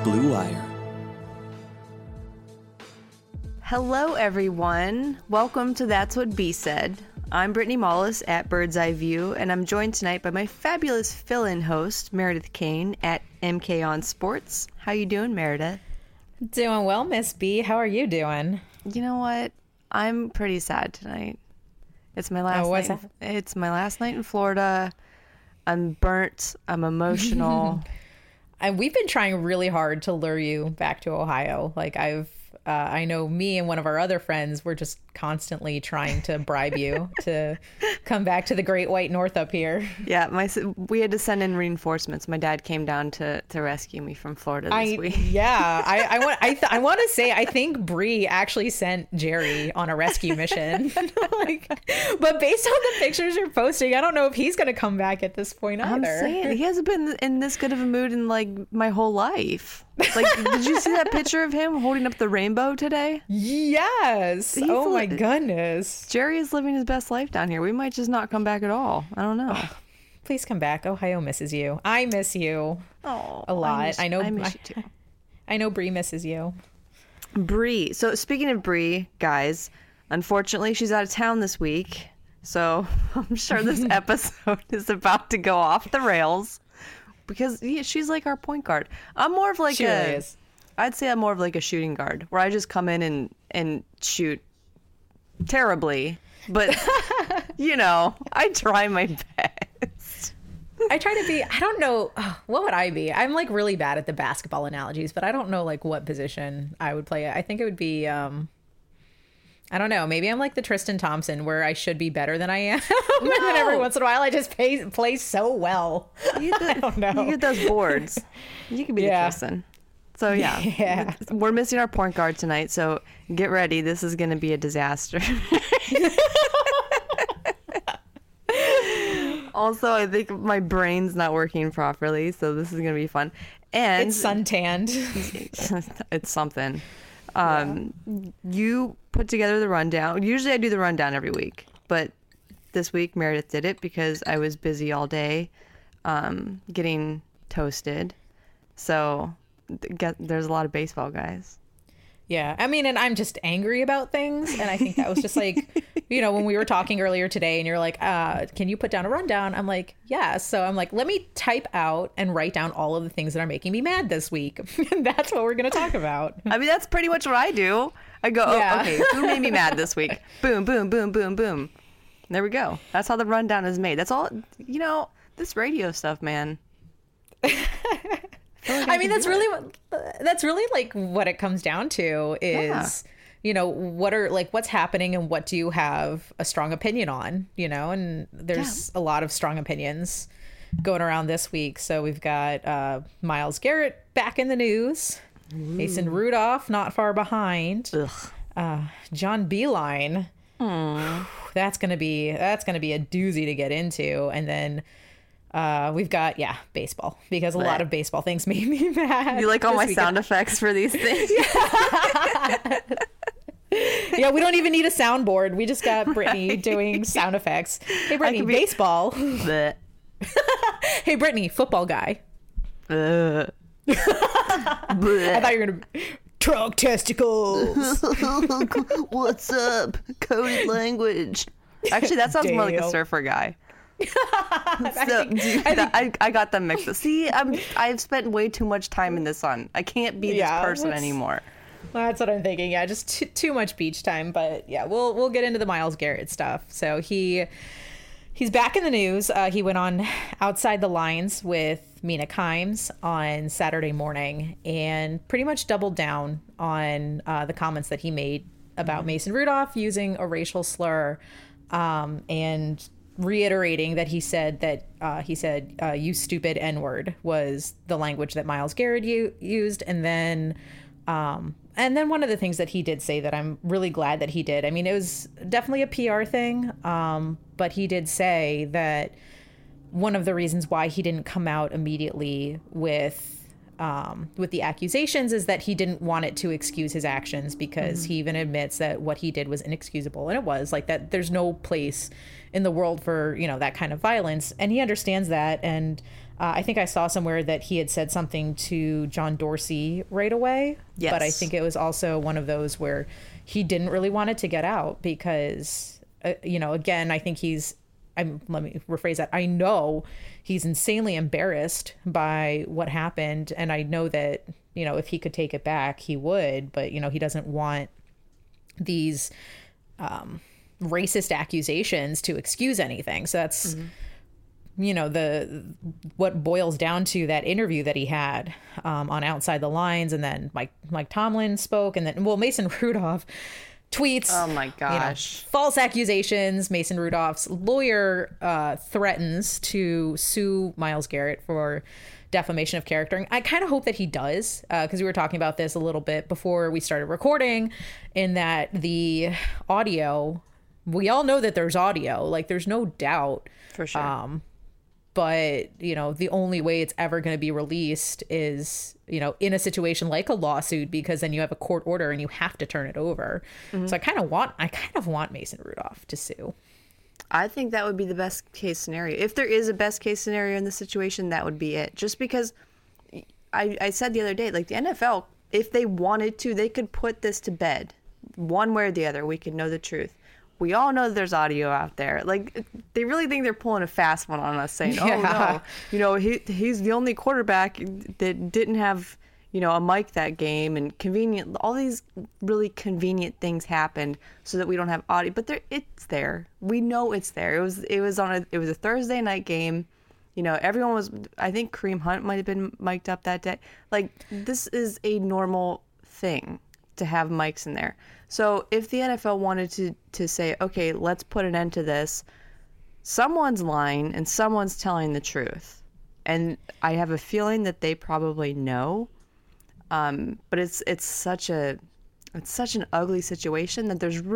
Blue Wire. Hello, everyone. Welcome to That's What B Said. I'm Brittany Mollis at Bird's Eye View, and I'm joined tonight by my fabulous fill-in host, Meredith Kane at MK on Sports. How you doing, Meredith? Doing well, Miss B. How are you doing? You know what? I'm pretty sad tonight. It's my last night. It's my last night in Florida. I'm burnt. I'm emotional. And we've been trying really hard to lure you back to Ohio. Like I know me and one of our other friends were just constantly trying to bribe you to come back to the Great White North up here. Yeah, we had to send in reinforcements. My dad came down to rescue me from Florida this week. Yeah, I want to say I think Bree actually sent Jerry on a rescue mission. But based on the pictures you're posting, I don't know if he's going to come back at this point either. I'm saying he hasn't been in this good of a mood in like my whole life. Like, did you see that picture of him holding up the rainbow today? Yes. Oh my goodness. Jerry is living his best life down here. We might just not come back at all. I don't know. Please come back. Ohio misses you. I miss you a lot. I miss you too. I know Bree misses you. Bree. So speaking of Bree, guys, unfortunately she's out of town this week. So I'm sure this episode is about to go off the rails. Because she's like our point guard. I'm more of like I'd say I'm more of like a shooting guard, where I just come in and shoot terribly. But, I try my best. I try to be, I don't know, what would I be? I'm like really bad at the basketball analogies, but I don't know like what position I would play. I think it would be, I don't know. Maybe I'm like the Tristan Thompson, where I should be better than I am. No. And then every once in a while, I just play so well. I don't know. You get those boards. You could be the Tristan. So, yeah. We're missing our point guard tonight, so get ready. This is going to be a disaster. Also, I think my brain's not working properly, so this is going to be fun. And it's suntanned. It's something. You put together the rundown. Usually I do the rundown every week, but this week Meredith did it because I was busy all day getting toasted. So there's a lot of baseball, guys. Yeah. I mean, and I'm just angry about things. And I think that was just like, when we were talking earlier today and you're like, can you put down a rundown? I'm like, yeah. So I'm like, let me type out and write down all of the things that are making me mad this week. And that's what we're going to talk about. I mean, that's pretty much what I do. I go, okay, who made me mad this week? Boom, boom, boom, boom, boom. There we go. That's how the rundown is made. That's all, this radio stuff, man. I mean, that's really like what it comes down to is, what's happening and what do you have a strong opinion on, and there's a lot of strong opinions going around this week. So we've got Myles Garrett back in the news. Ooh. Mason Rudolph not far behind. John Beilein. That's gonna be a doozy to get into. And then we've got baseball, because a lot of baseball things made me mad. You like all my sound effects for these things? Yeah, we don't even need a soundboard. We just got Brittany doing sound effects. Hey, Brittany, baseball. Hey, Brittany, football guy. I thought you were gonna trunk testicles. What's up? Coded language. Actually, that sounds more like a surfer guy. I got them mixed up. See, I've spent way too much time in the sun. I can't be this person anymore. That's what I'm thinking. Yeah, just too much beach time. But yeah, we'll get into the Myles Garrett stuff. So he's back in the news. He went on Outside the Lines with Mina Kimes on Saturday morning and pretty much doubled down on the comments that he made about Mason Rudolph using a racial slur, and reiterating that he said you stupid N-word was the language that Myles Garrett used. And then one of the things that he did say that I'm really glad that he did, I mean, it was definitely a PR thing, but he did say that one of the reasons why he didn't come out immediately with the accusations is that he didn't want it to excuse his actions, because he even admits that what he did was inexcusable. And it was like that. There's no place in the world for, that kind of violence. And he understands that. And I think I saw somewhere that he had said something to John Dorsey right away. Yes. But I think it was also one of those where he didn't really want it to get out because, again, I think let me rephrase that. I know he's insanely embarrassed by what happened. And I know that, if he could take it back, he would. But, he doesn't want these racist accusations to excuse anything. So that's, what boils down to that interview that he had on Outside the Lines. And then Mike Tomlin spoke. And then, Mason Rudolph tweets, oh my gosh, false accusations. Mason Rudolph's lawyer threatens to sue Myles Garrett for defamation of character. And I kind of hope that he does, because we were talking about this a little bit before we started recording, in that the audio, we all know that there's audio, like there's no doubt. For sure. But, the only way it's ever going to be released is, in a situation like a lawsuit, because then you have a court order and you have to turn it over. Mm-hmm. So I kind of want Mason Rudolph to sue. I think that would be the best case scenario. If there is a best case scenario in this situation, that would be it. Just because I said the other day, like the NFL, if they wanted to, they could put this to bed one way or the other. We could know the truth. We all know that there's audio out there. Like, they really think they're pulling a fast one on us, saying, oh, no, he's the only quarterback that didn't have, a mic that game, and all these really convenient things happened so that we don't have audio. But it's there. We know it's there. It was a Thursday night game. Everyone was, I think Kareem Hunt might have been mic'd up that day. Like, this is a normal thing to have mics in there. So if the NFL wanted to say, okay, let's put an end to this, someone's lying and someone's telling the truth. And I have a feeling that they probably know. But it's such an ugly situation that there's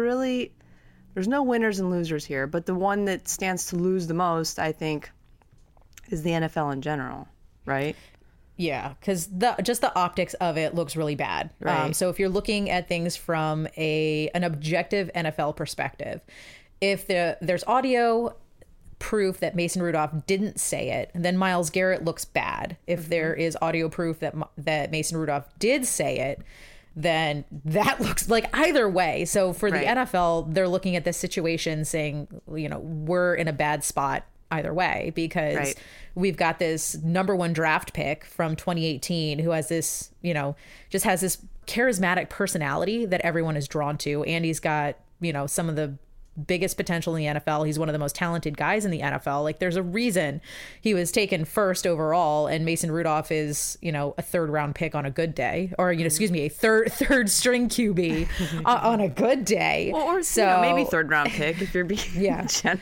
no winners and losers here. But the one that stands to lose the most, I think, is the NFL in general, right? Yeah, because just the optics of it looks really bad. Right. So if you're looking at things from an objective NFL perspective, if there's audio proof that Mason Rudolph didn't say it, then Myles Garrett looks bad. If there is audio proof that Mason Rudolph did say it, then that looks like either way. So for the NFL, they're looking at this situation saying, we're in a bad spot either way, because we've got this number one draft pick from 2018 who has this, just has this charismatic personality that everyone is drawn to. And he's got, some of the biggest potential in the NFL. He's one of the most talented guys in the NFL. Like, there's a reason he was taken first overall, and Mason Rudolph is, a third round pick on a good day, or, a third string QB on a good day. Or maybe third round pick if you're being generous.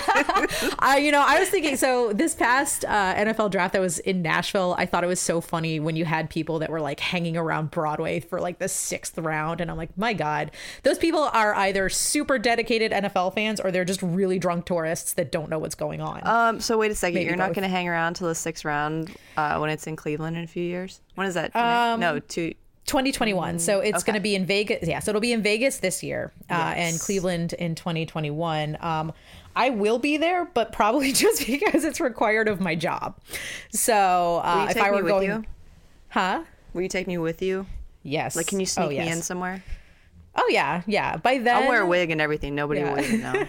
I was thinking, so this past NFL draft that was in Nashville, I thought it was so funny when you had people that were like hanging around Broadway for like the 6th round. And I'm like, my God, those people are either super dedicated NFL fans or they're just really drunk tourists that don't know what's going on. So wait a second. Maybe You're not both. going to hang around till the 6th round when it's in Cleveland in a few years? When is that? 2021. So it's going to be in Vegas. Yeah. So it'll be in Vegas this year and Cleveland in 2021. I will be there, but probably just because it's required of my job. So if I were going, you? Will you take me with you? Yes. Like, can you sneak me in somewhere? Oh yeah, yeah. By then I'll wear a wig and everything. Nobody will even know.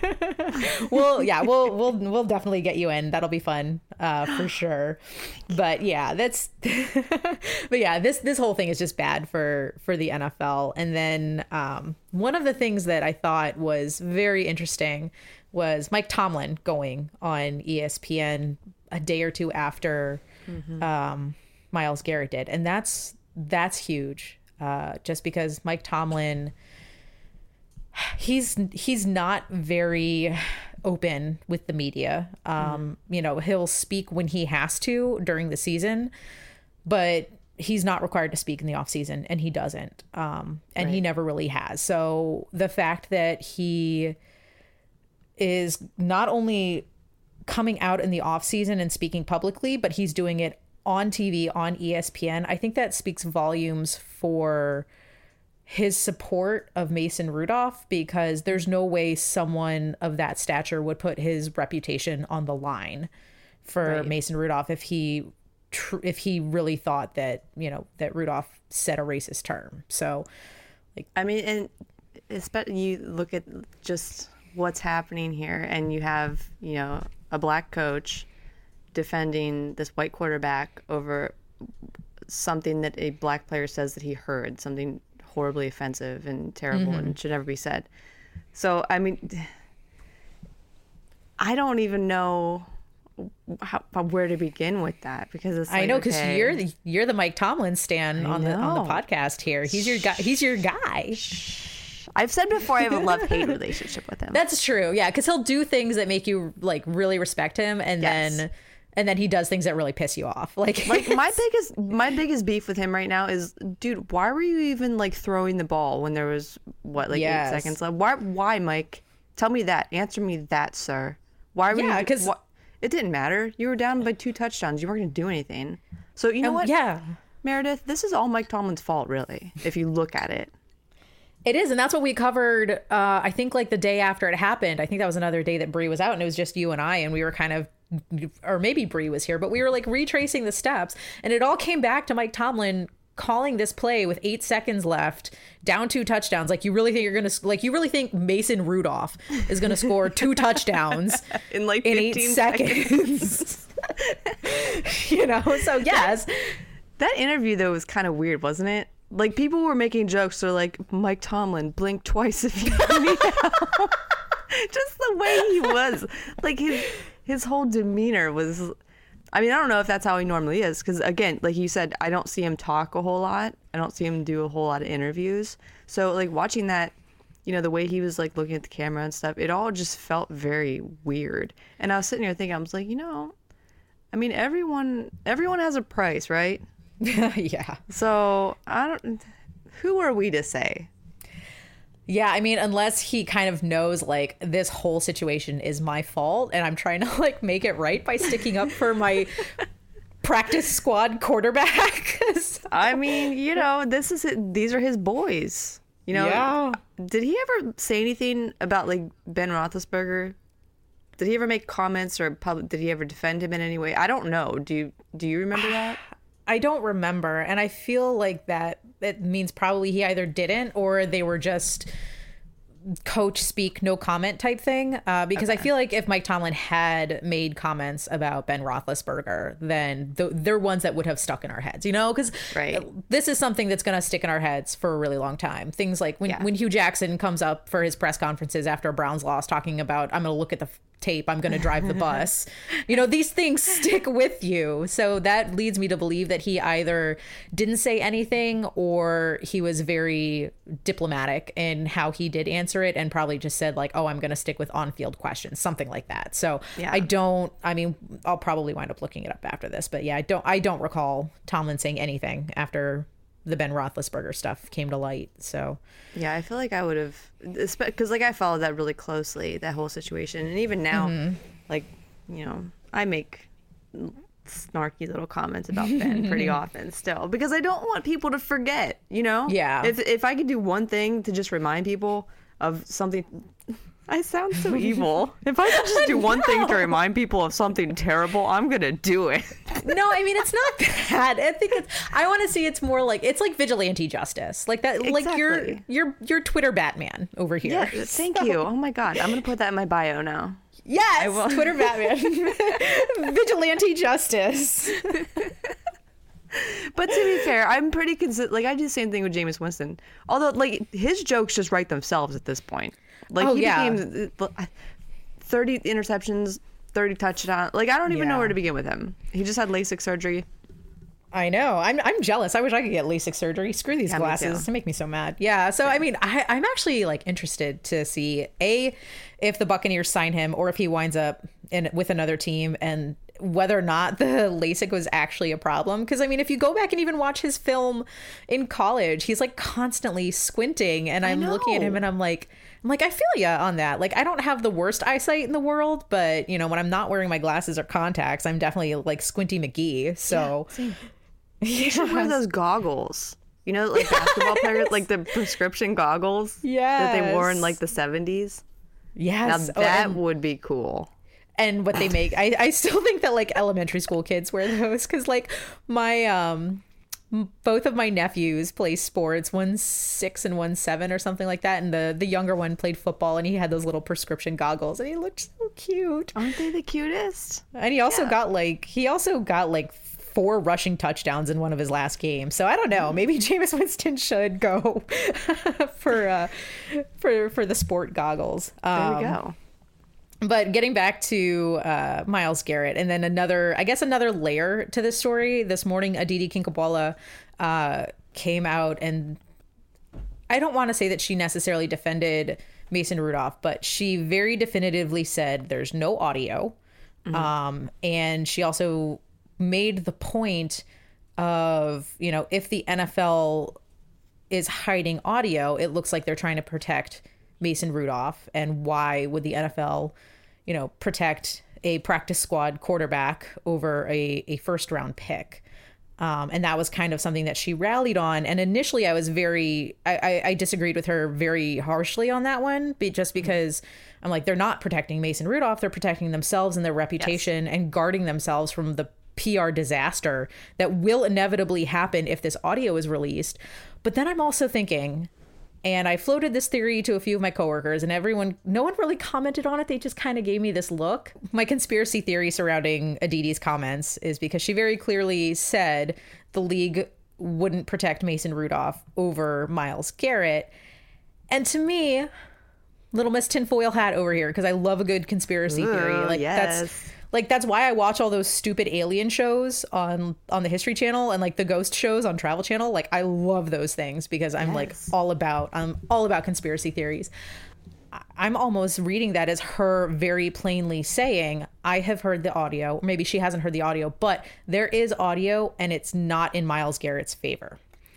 We'll definitely get you in. That'll be fun, for sure. But yeah, this whole thing is just bad for the NFL. And then one of the things that I thought was very interesting was Mike Tomlin going on ESPN a day or two after Myles Garrett did, and that's huge. Just because Mike Tomlin, he's not very open with the media. He'll speak when he has to during the season, but he's not required to speak in the off season, and he doesn't. And he never really has. So the fact that he is not only coming out in the off season and speaking publicly, but he's doing it on TV, on ESPN, I think that speaks volumes for his support of Mason Rudolph, because there's no way someone of that stature would put his reputation on the line for Right. Mason Rudolph if he really thought that, that Rudolph said a racist term. So I mean, and especially you look at just what's happening here, and you have, a black coach defending this white quarterback over something that a black player says that he heard, something horribly offensive and terrible and should never be said. So, I mean, I don't even know where to begin with that, because it's like, I know, because okay, you're the Mike Tomlin stan on the know. podcast here. He's your guy. He's your guy. I've said before, I have a love-hate relationship with him. That's true. Yeah, because he'll do things that make you like really respect him, and Yes. then he does things that really piss you off. Like my biggest beef with him right now is, dude, why were you even like throwing the ball when there was Yes. 8 seconds left? Why, Mike? Tell me that. Answer me that, sir. Why were Yeah, you? 'cause- it didn't matter. You were down by 2 touchdowns. You weren't going to do anything. So you know what? Yeah. Meredith, this is all Mike Tomlin's fault, really, if you look at it. It is, and that's what we covered. I think like the day after it happened. I think that was another day that Bree was out, and it was just you and I, and we were kind of, or maybe Bree was here, but we were like retracing the steps, and it all came back to Mike Tomlin calling this play with 8 seconds left, down 2 touchdowns. Like, you really think you really think Mason Rudolph is gonna score 2 touchdowns In like in 8 15 seconds? So yes. That interview, though, was kind of weird, wasn't it? Like, people were making jokes. They're like, Mike Tomlin, blink twice if you need help. Just the way he was. Like, his whole demeanor was... I mean, I don't know if that's how he normally is. Because, again, like you said, I don't see him talk a whole lot. I don't see him do a whole lot of interviews. So, like, watching that, the way he was, like, looking at the camera and stuff, it all just felt very weird. And I was sitting here thinking, I was like, I mean, everyone has a price, right? Yeah. So who are we to say? Yeah, I mean, unless he kind of knows like this whole situation is my fault and I'm trying to like make it right by sticking up for my practice squad quarterback. I mean, this is it. These are his boys. Yeah. Did he ever say anything about like Ben Roethlisberger? Did he ever make comments or did he ever defend him in any way? I don't know. Do you remember that? I don't remember, and I feel like that it means probably he either didn't or they were just coach speak, no comment type thing. Because I feel like if Mike Tomlin had made comments about Ben Roethlisberger, then they're ones that would have stuck in our heads, because Right. this is something that's going to stick in our heads for a really long time. Things like when Hugh Jackson comes up for his press conferences after a Browns loss talking about, I'm going to look at the tape, I'm going to drive the bus. These things stick with you. So that leads me to believe that he either didn't say anything or he was very diplomatic in how he did answer it and probably just said like, oh, I'm going to stick with on-field questions, something like that. So Yeah. I'll probably wind up looking it up after this, but yeah, I don't recall Tomlin saying anything after the Ben Roethlisberger stuff came to light. So Yeah, I feel like I would have, because like I followed that really closely, that whole situation, and even now, like I make snarky little comments about Ben pretty often still, because I don't want people to forget. Yeah. If I could do one thing to just remind people of something. I sound so evil. If I could just do one thing to remind people of something terrible, I'm gonna do it. no, I mean, it's not that. I think I want to see it's more like, it's like vigilante justice, like that. Like Exactly. you're Twitter Batman over here. Yeah, thank you. Oh my God, I'm gonna put that in my bio now. Yes, Twitter Batman, vigilante justice. But to be fair, I'm pretty consistent. Like, I do the same thing with Jameis Winston. Although, like, his jokes just write themselves at this point. Like, Oh, he yeah. became 30 interceptions, 30 touchdowns. Like, I don't even know Yeah. where to begin with him. He just had LASIK surgery. I know. I'm jealous. I wish I could get LASIK surgery. Screw these Yeah, me glasses. too. They make me so mad. Yeah. So I mean, I'm actually like interested to see if the Buccaneers sign him or if he winds up with another team, and whether or not the LASIK was actually a problem. Because I mean, if you go back and even watch his film in college, he's like constantly squinting, and I'm looking at him and I'm like, I feel ya on that. Like, I don't have the worst eyesight in the world, but when I'm not wearing my glasses or contacts, I'm definitely like Squinty McGee. So. You should wear those goggles. Like basketball players, like the prescription goggles that they wore in like the 70s. Now Yes. that would be cool. and what they make. I still think that like elementary school kids wear those because like my both of my nephews play sports. One's 6 and one's 7 or something like that. And the younger one played football and he had those little prescription goggles and he looked so cute. Aren't they the cutest? And he also got like 4 rushing touchdowns in one of his last games. So I don't know. Maybe Jameis Winston should go for the sport goggles. There we go. But getting back to Myles Garrett, and then another layer to this story. This morning, Aditi Kinkhabwala came out, and I don't want to say that she necessarily defended Mason Rudolph, but she very definitively said there's no audio. Mm-hmm. And she also made the point of, if the NFL is hiding audio, it looks like they're trying to protect Mason Rudolph. And why would the NFL protect a practice squad quarterback over a first round pick? And that was kind of something that she rallied on. And initially I was I disagreed with her very harshly on that one, just because I'm like, they're not protecting Mason Rudolph. They're protecting themselves and their reputation and guarding themselves from the PR disaster that will inevitably happen if this audio is released. But then I'm also thinking, and I floated this theory to a few of my coworkers, and no one really commented on it. They just kind of gave me this look. My conspiracy theory surrounding Aditi's comments is because she very clearly said the league wouldn't protect Mason Rudolph over Myles Garrett. And to me, little Miss Tinfoil Hat over here, because I love a good conspiracy theory. Yes. That's why I watch all those stupid alien shows on the History Channel and like the ghost shows on Travel Channel. Like I love those things because I'm all about conspiracy theories. I'm almost reading that as her very plainly saying, I have heard the audio. Maybe she hasn't heard the audio, but there is audio and it's not in Myles Garrett's favor.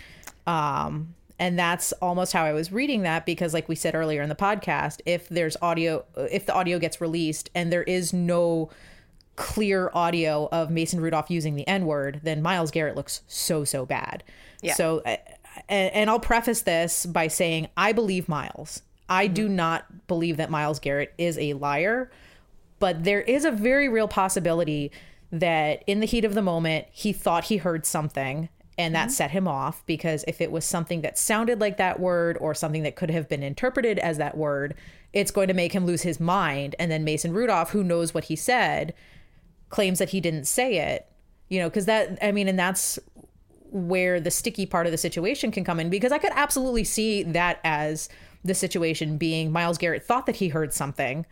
And that's almost how I was reading that, because like we said earlier in the podcast, if the audio gets released and there is no clear audio of Mason Rudolph using the N-word, then Myles Garrett looks so bad. Yeah. So, and I'll preface this by saying I believe Myles. I do not believe that Myles Garrett is a liar, but there is a very real possibility that in the heat of the moment, he thought he heard something and that set him off, because if it was something that sounded like that word or something that could have been interpreted as that word, it's going to make him lose his mind. And then Mason Rudolph, who knows what he said, claims that he didn't say it, because and that's where the sticky part of the situation can come in, because I could absolutely see that as the situation being Myles Garrett thought that he heard something.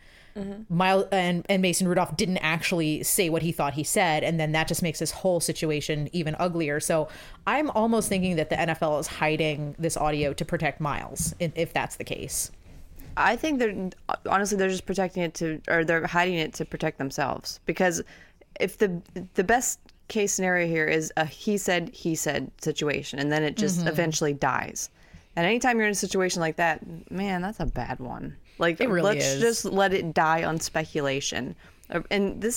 And Mason Rudolph didn't actually say what he thought he said, and then that just makes this whole situation even uglier. So I'm almost thinking that the NFL is hiding this audio to protect Myles, if that's the case. I think they're just protecting it they're hiding it to protect themselves, because if the best case scenario here is a he said situation, and then it just eventually dies. And anytime you're in a situation like that, man, that's a bad one. Like, it really let's just let it die on speculation. And this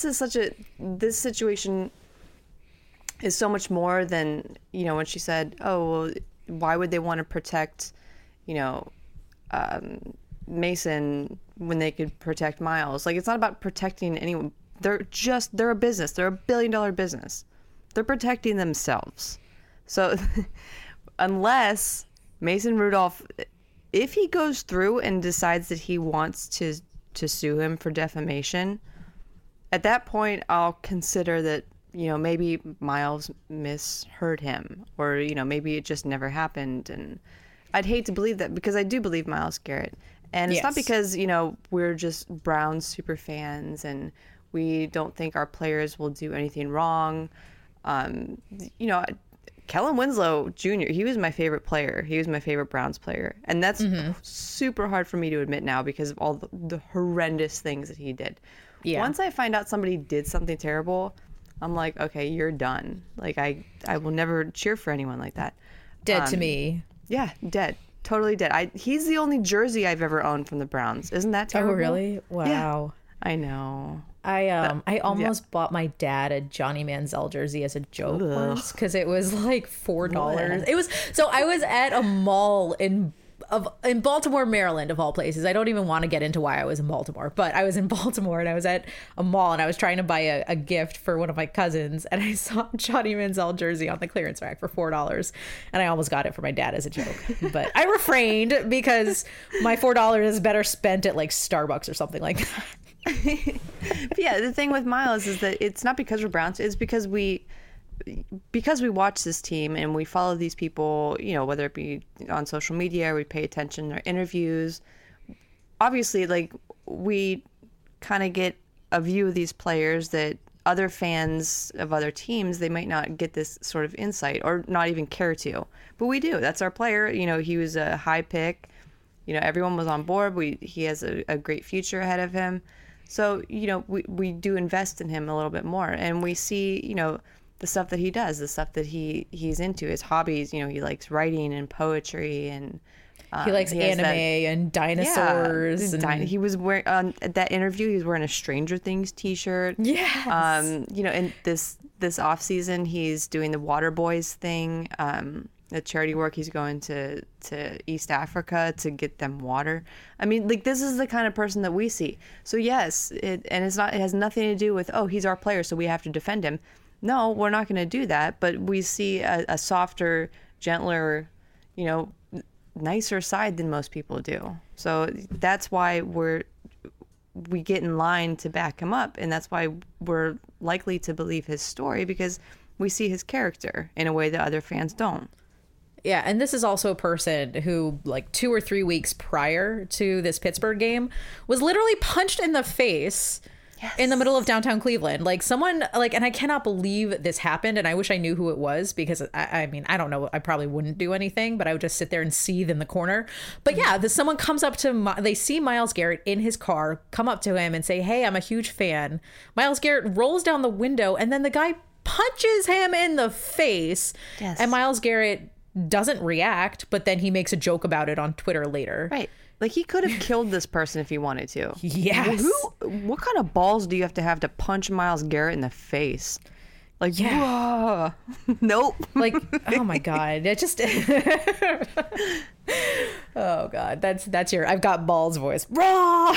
situation is so much more than, when she said, oh, well, why would they want to protect, Mason when they could protect Myles? Like, it's not about protecting anyone. They're a business. They're $1 billion business. They're protecting themselves. So unless Mason Rudolph, if he goes through and decides that he wants to sue him for defamation, at that point I'll consider that, maybe Myles misheard him, or, maybe it just never happened. And I'd hate to believe that, because I do believe Myles Garrett. And it's not because, we're just Browns super fans and we don't think our players will do anything wrong. Kellen Winslow Jr., he was my favorite player. He was my favorite Browns player. And that's super hard for me to admit now because of all the horrendous things that he did. Yeah. Once I find out somebody did something terrible, I'm like, okay, you're done. Like, I will never cheer for anyone like that. Dead to me. Yeah, dead. Totally dead. He's the only jersey I've ever owned from the Browns. Isn't that terrible? Oh, really? Wow. Yeah, I know. I almost bought my dad a Johnny Manziel jersey as a joke once, because it was like $4. It was, so I was at a mall in in Baltimore, Maryland, of all places. I don't even want to get into why I was in Baltimore, but I was in Baltimore and I was at a mall and I was trying to buy a gift for one of my cousins, and I saw Johnny Manziel jersey on the clearance rack for $4, and I almost got it for my dad as a joke, but I refrained because my $4 is better spent at like Starbucks or something like that. But yeah, the thing with Miles is that it's not because we're Browns, it's because we watch this team and we follow these people, you know, whether it be on social media or we pay attention to their interviews. Obviously, like, we kind of get a view of these players that other fans of other teams, they might not get this sort of insight or not even care to. But we do. That's our player. You know, he was a high pick. You know, everyone was on board. He has a great future ahead of him. So, you know, we do invest in him a little bit more. And we see, you know, the stuff that he does, the stuff that he's into, his hobbies. You know, he likes writing and poetry, and he likes anime and dinosaurs. Yeah, he was wearing at that interview. He was wearing a Stranger Things T-shirt. Yes. You know, and this off season, he's doing the Water Boys thing. The charity work. He's going to East Africa to get them water. I mean, like, this is the kind of person that we see. So yes, it has nothing to do with, oh, he's our player, so we have to defend him. No, we're not going to do that. But we see a softer, gentler, you know, nicer side than most people do. So that's why we get in line to back him up, and that's why we're likely to believe his story, because we see his character in a way that other fans don't. Yeah, and this is also a person who, like, 2 or 3 weeks prior to this Pittsburgh game, was literally punched in the face. Yes. In the middle of downtown Cleveland. Like, someone, like, and I cannot believe this happened, and I wish I knew who it was, because I mean, I don't know, I probably wouldn't do anything, but I would just sit there and seethe in the corner. But yeah, someone comes up to, they see Myles Garrett in his car, come up to him and say, hey, I'm a huge fan. Myles Garrett rolls down the window, and then the guy punches him in the face. Yes. And Myles Garrett doesn't react, but then he makes a joke about it on Twitter later. Right. Like, he could have killed this person if he wanted to. Yes. What kind of balls do you have to punch Myles Garrett in the face? Like, yeah. Nope. Like, oh my God. It just oh God. That's your I've got balls voice. Raw.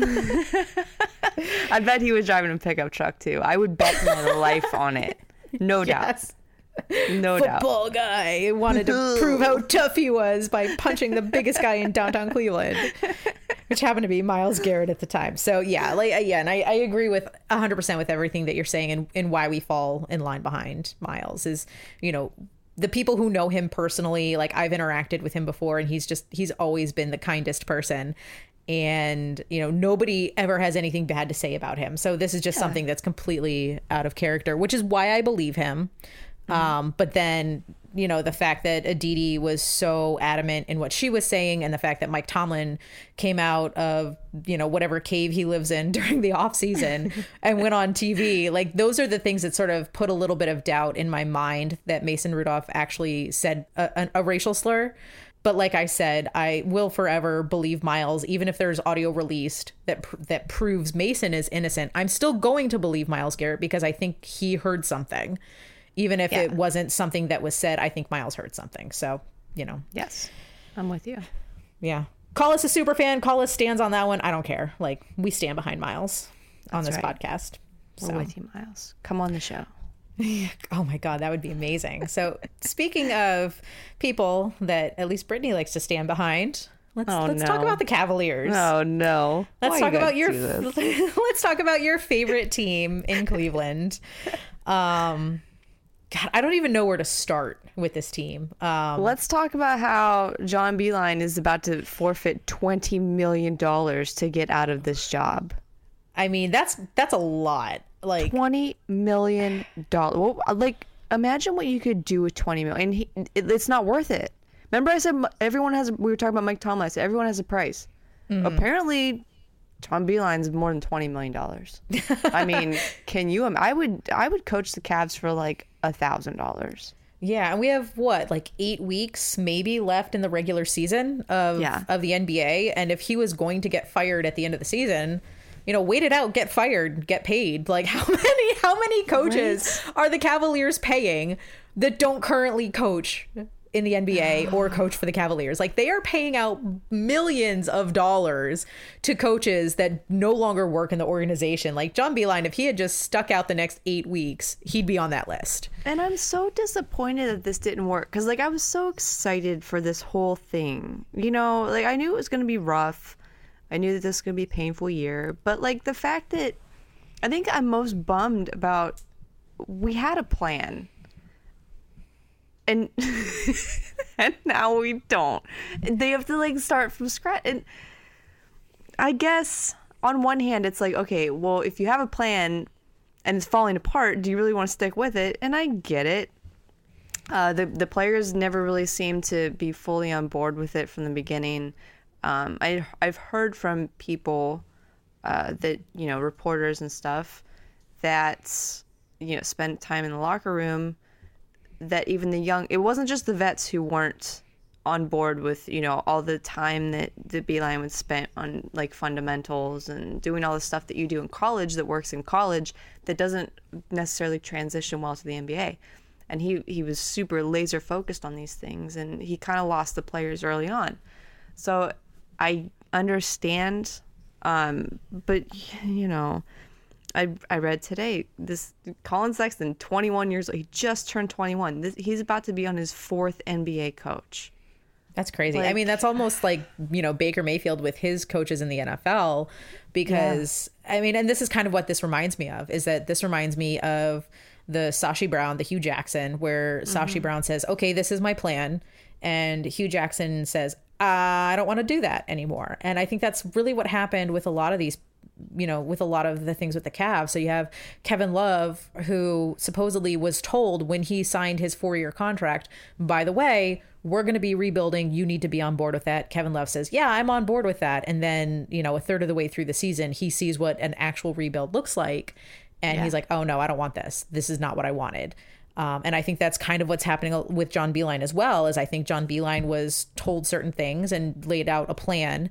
I bet he was driving a pickup truck too. I would bet my life on it. No doubt. No doubt. Football guy wanted to prove how tough he was by punching the biggest guy in downtown Cleveland, which happened to be Myles Garrett at the time. So yeah, and I agree with 100% with everything that you're saying, and why we fall in line behind Myles is, you know, the people who know him personally. Like, I've interacted with him before, and he's always been the kindest person. And, you know, nobody ever has anything bad to say about him. So this is just something that's completely out of character, which is why I believe him. But then, you know, the fact that Aditi was so adamant in what she was saying, and the fact that Mike Tomlin came out of, you know, whatever cave he lives in during the off season and went on TV, like, those are the things that sort of put a little bit of doubt in my mind that Mason Rudolph actually said a racial slur. But like I said, I will forever believe Myles, even if there's audio released that proves Mason is innocent. I'm still going to believe Myles Garrett, because I think he heard something. Even if it wasn't something that was said, I think Myles heard something. So, you know. Yes, I'm with you. Yeah. Call us a super fan. Call us stands on that one. I don't care. Like, we stand behind Myles on this podcast. We're with you, Myles. Come on the show. Oh my God, that would be amazing. So, speaking of people that at least Brittany likes to stand behind, let's talk about the Cavaliers. Oh no. Let's talk about let's talk about your favorite team in Cleveland. God, I don't even know where to start with this team. Let's talk about how John Beilein is about to forfeit $20 million to get out of this job. I mean, that's a lot. Like, $20 million. Well, like, imagine what you could do with $20 million. It's not worth it. Remember, I said we were talking about Mike Tomlin. I said everyone has a price. Mm-hmm. Apparently, John Beilein's more than $20 million. I mean, can you? I would coach the Cavs for like $1,000. Yeah, and we have like 8 weeks maybe left in the regular season of the NBA. And if he was going to get fired at the end of the season, you know, wait it out, get fired, get paid. Like, how many coaches are the Cavaliers paying that don't currently coach in the NBA or coach for the Cavaliers. Like, they are paying out millions of dollars to coaches that no longer work in the organization. Like, John Beilein, if he had just stuck out the next 8 weeks, he'd be on that list. And I'm so disappointed that this didn't work, because like I was so excited for this whole thing. You know, like I knew it was going to be rough. I knew that this was going to be a painful year. But like the fact that I think I'm most bummed about, we had a plan. And and now we don't. They have to like start from scratch. And I guess on one hand, it's like, okay, well, if you have a plan and it's falling apart, do you really want to stick with it? And I get it. The players never really seemed to be fully on board with it from the beginning. I've heard from people that, you know, reporters and stuff that, you know, spent time in the locker room, that even it wasn't just the vets who weren't on board with, you know, all the time that the Beilein was spent on like fundamentals and doing all the stuff that you do in college that works in college that doesn't necessarily transition well to the NBA. And he was super laser focused on these things, and he kind of lost the players early on. So I understand, but you know, I read today, this Colin Sexton, 21 years old, he just turned 21. He's about to be on his 4th NBA coach. That's crazy. Like, I mean, that's almost like, you know, Baker Mayfield with his coaches in the NFL, because I mean, and this is kind of what this reminds me of, is that this reminds me of the Sashi Brown, the Hugh Jackson, where Sashi Brown says, okay, this is my plan. And Hugh Jackson says, I don't want to do that anymore. And I think that's really what happened with a lot of these, you know, with a lot of the things with the Cavs. So you have Kevin Love, who supposedly was told when he signed his 4-year contract, by the way, we're going to be rebuilding. You need to be on board with that. Kevin Love says, yeah, I'm on board with that. And then, you know, a third of the way through the season, he sees what an actual rebuild looks like. And he's like, oh, no, I don't want this. This is not what I wanted. And I think that's kind of what's happening with John Beilein as well, is I think John Beilein was told certain things and laid out a plan,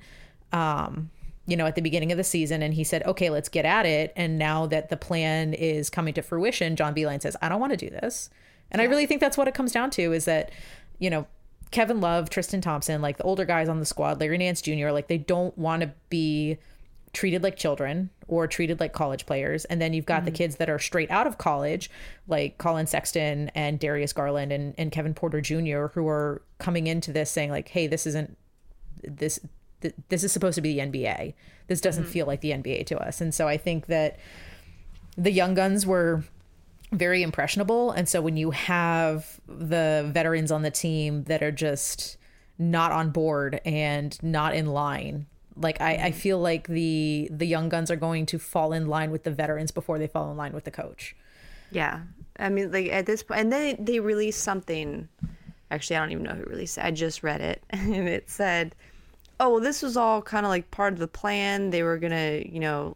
you know, at the beginning of the season. And he said, okay, let's get at it. And now that the plan is coming to fruition, John Beilein says, I don't want to do this. And I really think that's what it comes down to, is that, you know, Kevin Love, Tristan Thompson, like the older guys on the squad, Larry Nance Jr., like they don't want to be treated like children or treated like college players. And then you've got the kids that are straight out of college, like Colin Sexton and Darius Garland and Kevin Porter Jr., who are coming into this saying like, hey, this is supposed to be the NBA. This doesn't feel like the NBA to us. And so I think that the young guns were very impressionable. And so when you have the veterans on the team that are just not on board and not in line, like I feel like the young guns are going to fall in line with the veterans before they fall in line with the coach. Yeah. I mean, like at this point, and then they released something. Actually, I don't even know who released it. I just read it, and it said, oh, well, this was all kind of like part of the plan. They were going to, you know,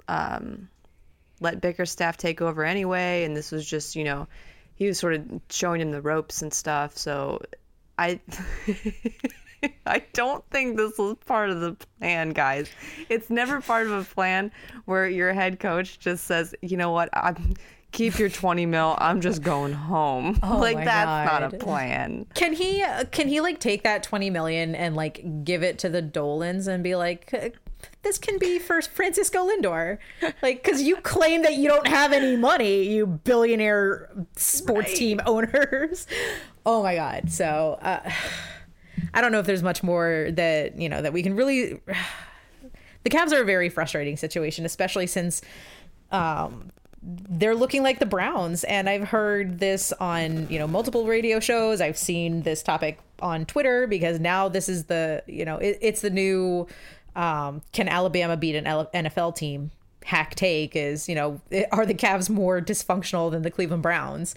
let Bickerstaff take over anyway. And this was just, you know, he was sort of showing him the ropes and stuff. So I don't think this was part of the plan, guys. It's never part of a plan where your head coach just says, you know what, keep your 20 mil. I'm just going home. Oh, like, my that's God. not a plan. Can he like take that 20 million and like give it to the Dolans and be like, this can be for Francisco Lindor? Like, because you claim that you don't have any money, you billionaire sports team owners. Oh my God. So I don't know if there's much more that, you know, that we can really. The Cavs are a very frustrating situation, especially since they're looking like the Browns. And I've heard this on, you know, multiple radio shows. I've seen this topic on Twitter, because now this is the, you know, it's the new can Alabama beat an NFL team hack take, is, you know, are the Cavs more dysfunctional than the Cleveland Browns?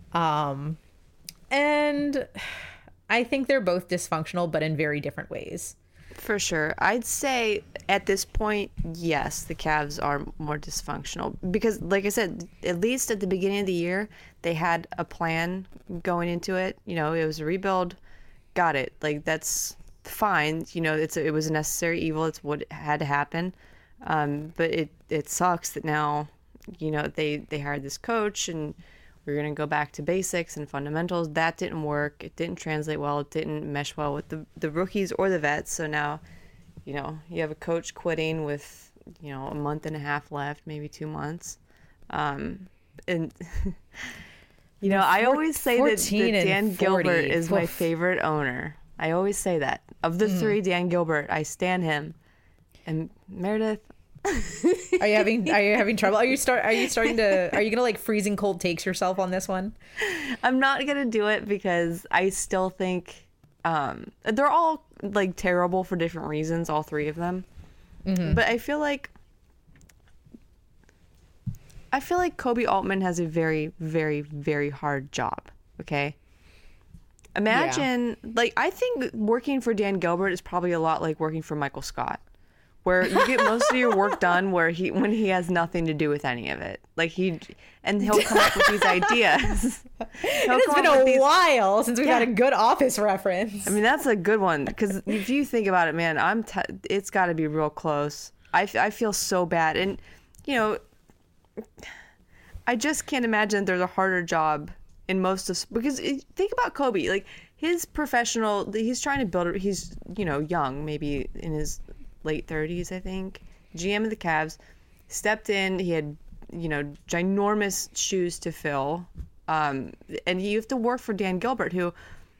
And I think they're both dysfunctional, but in very different ways. For sure. I'd say at this point, yes, the Cavs are more dysfunctional, because like I said, at least at the beginning of the year, they had a plan going into it. You know, it was a rebuild. Got it. Like, that's fine. You know, it was a necessary evil. It's what had to happen. But it sucks that now, you know, they hired this coach, and we're going to go back to basics and fundamentals. That didn't work. It didn't translate well. It didn't mesh well with the rookies or the vets. So now, you know, you have a coach quitting with, you know, a month and a half left, maybe 2 months. And, you know, I always say that Dan Gilbert is my favorite owner. I always say that. Of the three, Dan Gilbert, I stan him. And Meredith... Are you having trouble? Are you gonna like freezing cold takes yourself on this one? I'm not gonna do it because I still think they're all like terrible for different reasons, all three of them. Mm-hmm. But I feel like Kobe Altman has a very, very, very hard job. Okay. Imagine, like, I think working for Dan Gilbert is probably a lot like working for Michael Scott, where you get most of your work done when he has nothing to do with any of it. Like he'll come up with these ideas. It's been a while since we've had a good Office reference. I mean, that's a good one because if you think about it, man, it's got to be real close. I feel so bad, and you know, I just can't imagine there's a harder job in most of because think about Kobe, like his professional. He's trying to build. He's, you know, young, maybe in his late 30s, I think. GM of the Cavs, stepped in. He had, you know, ginormous shoes to fill, and you have to work for Dan Gilbert, who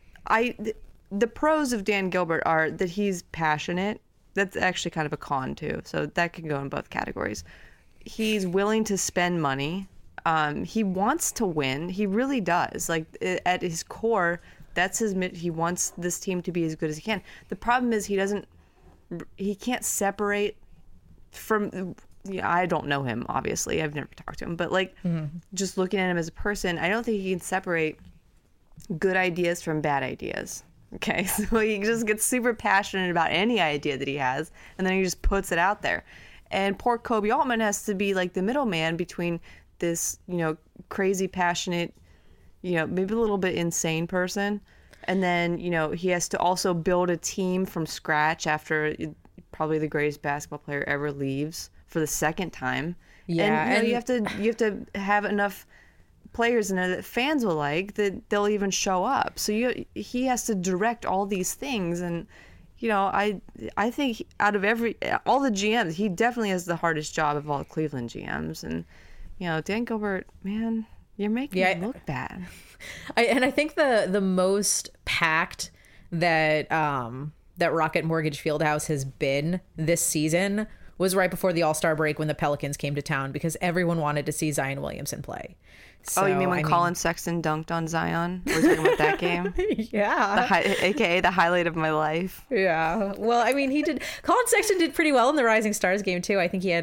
the pros of Dan Gilbert are that he's passionate. That's actually kind of a con too, so that can go in both categories. He's willing to spend money. He wants to win. He really does. Like at his core, that's he wants this team to be as good as he can. The problem is he can't separate from, you know, I don't know him, obviously. I've never talked to him, but like just looking at him as a person, I don't think he can separate good ideas from bad ideas. Okay. So he just gets super passionate about any idea that he has, and then he just puts it out there. And poor Kobe Altman has to be like the middleman between this, you know, crazy, passionate, you know, maybe a little bit insane person. And then, you know, he has to also build a team from scratch after probably the greatest basketball player ever leaves for the second time. Yeah, and you know, you have to have enough players in there that fans will like, that they'll even show up. So he has to direct all these things. And, you know, I think out of all the GMs, he definitely has the hardest job of all the Cleveland GMs. And, you know, Dan Gilbert, man, you're making it look bad. I think the most packed that Rocket Mortgage Fieldhouse has been this season was right before the All-Star break when the Pelicans came to town, because everyone wanted to see Zion Williamson play. So, you mean when Colin Sexton dunked on Zion? We're talking about that game? Yeah. AKA the highlight of my life. Yeah. Well, I mean, Colin Sexton did pretty well in the Rising Stars game, too. I think he had,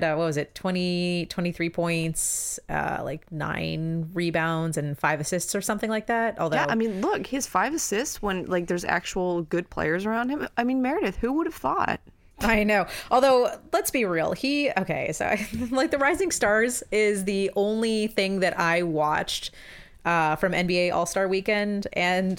23 points, like 9 rebounds and 5 assists or something like that. Although, yeah, I mean, look, his 5 assists when, like, there's actual good players around him. I mean, Meredith, who would have thought? I know. Although, let's be real. Like the Rising Stars is the only thing that I watched from NBA All-Star Weekend. And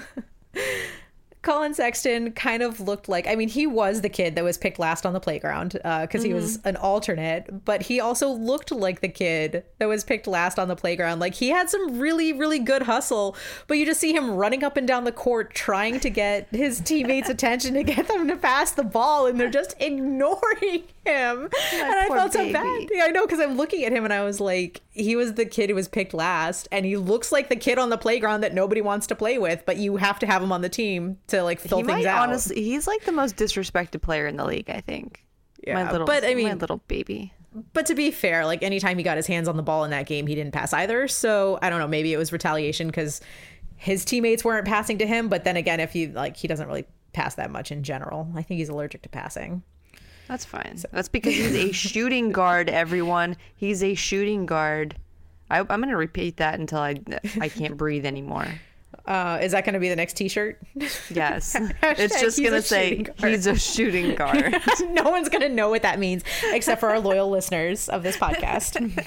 Colin Sexton kind of looked like, I mean, he was the kid that was picked last on the playground because he was an alternate, but he also looked like the kid that was picked last on the playground. Like he had some really, really good hustle, but you just see him running up and down the court trying to get his teammates' attention to get them to pass the ball, and they're just ignoring him. And I felt so bad. Yeah, I know, because I'm looking at him and I was like, he was the kid who was picked last, and he looks like the kid on the playground that nobody wants to play with, but you have to have him on the team to like fill things out. Honestly, he's like the most disrespected player in the league, I think. Yeah, my little baby. But to be fair, like anytime he got his hands on the ball in that game, he didn't pass either. So I don't know, maybe it was retaliation because his teammates weren't passing to him. But then again, if you like, he doesn't really pass that much in general. I think he's allergic to passing. That's fine. So. That's because he's a shooting guard, everyone. He's a shooting guard. I'm going to repeat that until I can't breathe anymore. Is that going to be the next t-shirt? Yes. It's just going to say he's a shooting guard. No one's going to know what that means except for our loyal listeners of this podcast.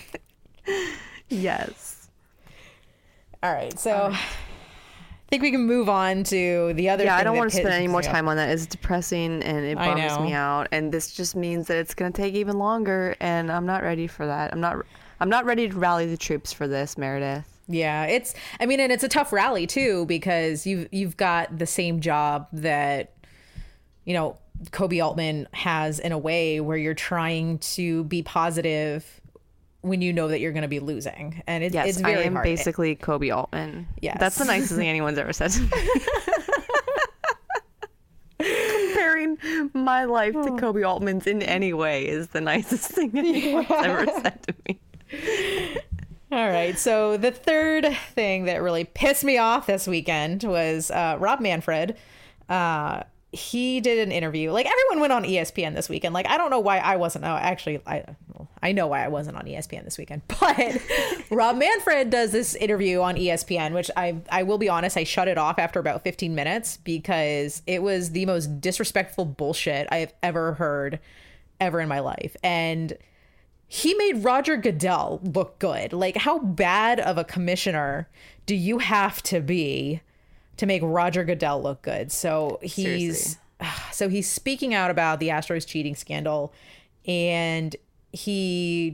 Yes. All right. So I think we can move on to the other thing. I don't want to spend any more time on that. It's depressing and it bums me out. And this just means that it's going to take even longer, and I'm not ready for that. I'm not ready to rally the troops for this, Meredith. Yeah, I mean, and it's a tough rally too, because you've got the same job that, Kobe Altman has, in a way, where you're trying to be positive when you know that you're going to be losing. And it's very hard. I am basically Kobe Altman. Yes. That's the nicest thing anyone's ever said to me. Comparing my life to Kobe Altman's in any way is the nicest thing anyone's ever said to me. All right. So the third thing that really pissed me off this weekend was Rob Manfred. He did an interview. Like, everyone went on ESPN this weekend. Like, I don't know why I wasn't. Oh, actually, I know why I wasn't on ESPN this weekend. But Rob Manfred does this interview on ESPN, which I will be honest, I shut it off after about 15 minutes because it was the most disrespectful bullshit I have ever heard ever in my life. And he made Roger Goodell look good. Like, how bad of a commissioner do you have to be to make Roger Goodell look good? So he's speaking out about the Astros cheating scandal, and he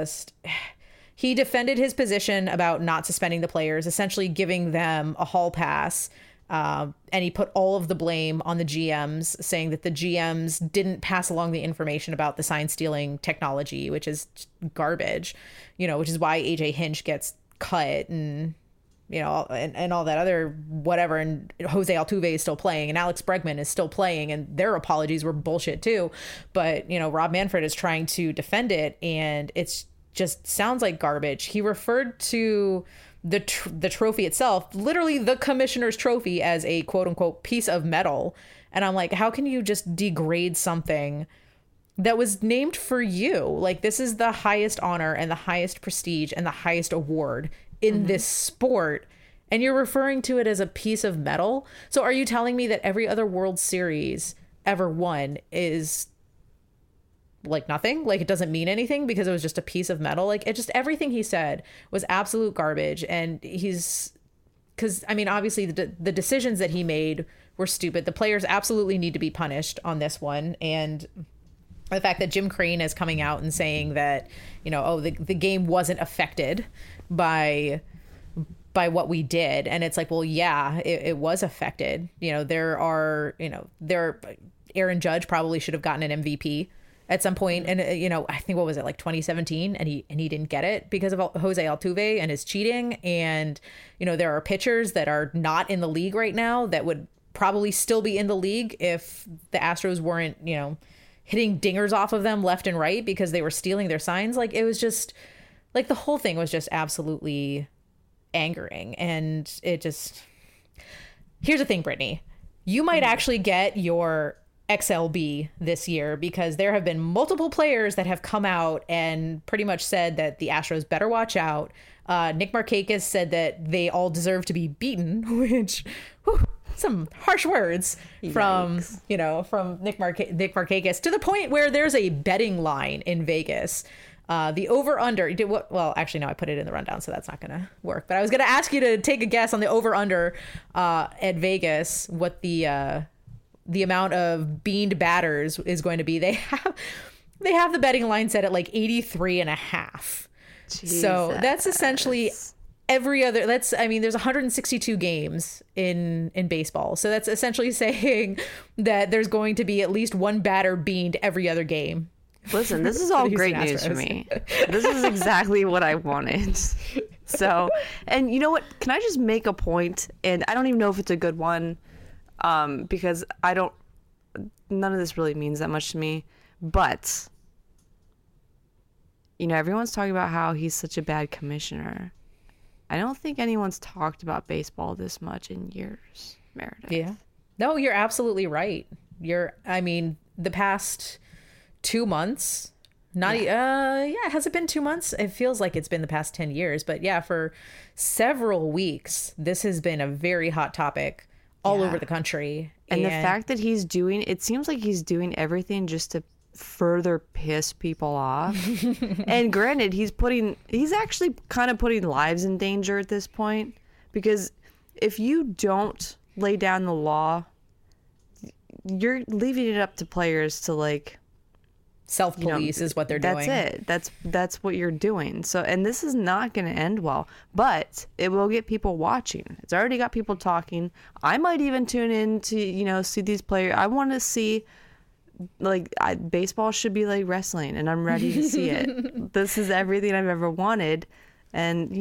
defended his position about not suspending the players, essentially giving them a hall pass. And he put all of the blame on the GMs, saying that the GMs didn't pass along the information about the sign stealing technology, which is garbage, which is why AJ Hinch gets cut and all that other whatever. And Jose Altuve is still playing, and Alex Bregman is still playing, and their apologies were bullshit too. But, Rob Manfred is trying to defend it, and it's just sounds like garbage. He referred to the trophy itself, literally the commissioner's trophy, as a quote unquote piece of metal. And I'm like, how can you just degrade something that was named for you? Like, this is the highest honor and the highest prestige and the highest award in this sport, and you're referring to it as a piece of metal? So are you telling me that every other World Series ever won is like nothing? Like, it doesn't mean anything because it was just a piece of metal? Like, it just, everything he said was absolute garbage. And because I mean, obviously the decisions that he made were stupid. The players absolutely need to be punished on this one. And the fact that Jim Crane is coming out and saying that, the game wasn't affected by what we did. And it's like, well, yeah, it was affected. Aaron Judge probably should have gotten an MVP at some point. And, I think, what was it, like 2017? And he didn't get it because of Jose Altuve and his cheating. And, there are pitchers that are not in the league right now that would probably still be in the league if the Astros weren't, hitting dingers off of them left and right because they were stealing their signs. Like, it was just, like, the whole thing was just absolutely angering. And it just, here's the thing, Brittany, you might actually get your XLB this year, because there have been multiple players that have come out and pretty much said that the Astros better watch out. Nick Markakis said that they all deserve to be beaten, which, whew, some harsh words from Nick Markakis, to the point where there's a betting line in Vegas. The over-under, well, actually, no, I put it in the rundown, so that's not going to work. But I was going to ask you to take a guess on the over-under at Vegas, what the amount of beaned batters is going to be. They have the betting line set at like 83.5. So that's essentially every other, there's 162 games in baseball. So that's essentially saying that there's going to be at least one batter beaned every other game. Listen, this is all great news for me. This is exactly what I wanted. So, and you know what? Can I just make a point? And I don't even know if it's a good one, because none of this really means that much to me. But, everyone's talking about how he's such a bad commissioner. I don't think anyone's talked about baseball this much in years, Meredith. Yeah. No, you're absolutely right. The past 2 months, has it been 2 months? It feels like it's been the past 10 years, but yeah, for several weeks, this has been a very hot topic all over the country. And the fact that it seems like he's doing everything just to further piss people off. And granted, he's actually kind of putting lives in danger at this point, because if you don't lay down the law, you're leaving it up to players to self-police is what they're doing. That's it. That's what you're doing. So, and this is not going to end well, but it will get people watching. It's already got people talking. I might even tune in to, see these players. I want to see, baseball should be like wrestling, and I'm ready to see it. This is everything I've ever wanted. And,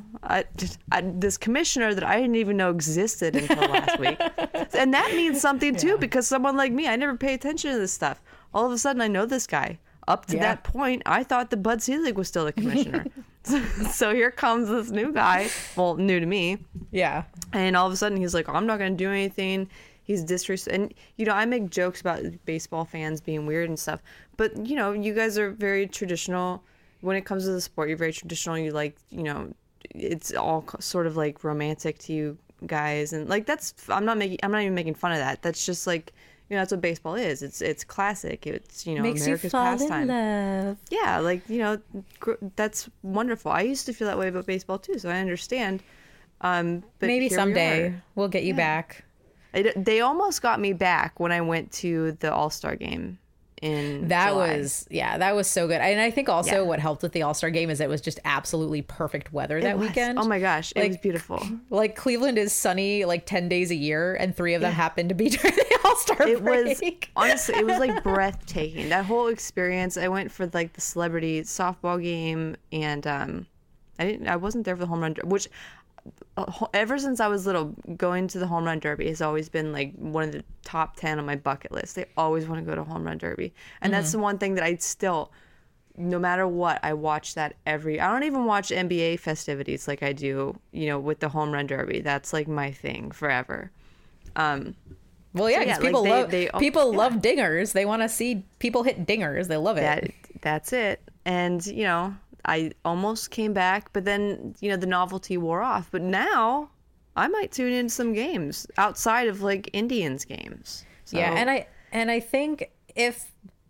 this commissioner that I didn't even know existed until last week. And that means something, too, because someone like me, I never pay attention to this stuff. All of a sudden, I know this guy. Up to that point, I thought that Bud Selig was still the commissioner. So here comes this new guy. Well, new to me. Yeah. And all of a sudden, he's like, I'm not going to do anything. He's disrespectful. And, I make jokes about baseball fans being weird and stuff. But, you guys are very traditional. When it comes to the sport, you're very traditional. You it's all sort of like romantic to you guys, and I'm not even making fun of that. That's just that's what baseball is. It's classic. It's Makes America's you fall pastime. in love. Yeah, that's wonderful. I used to feel that way about baseball too, so I understand. But maybe someday we'll get you back. They almost got me back when I went to the All-Star game. That was so good. And I think also what helped with the All-Star game is it was just absolutely perfect weather that weekend. Oh my gosh, it was beautiful. Cleveland is sunny 10 days a year, and 3 of them happen to be during the All-Star break. It was honestly, it was breathtaking. That whole experience. I went for the celebrity softball game, and I wasn't there for the home run, which ever since I was little, going to the home run derby has always been one of the top 10 on my bucket list. I always want to go to home run derby. And that's the one thing that I still, no matter what, I watch that I don't even watch NBA festivities like I do, with the home run derby. That's my thing forever. Well, yeah, because people love dingers. They want to see people hit dingers. They love it. That's it. And, I almost came back, but then, the novelty wore off. But now I might tune in some games outside of Indians games. So. Yeah. And I think if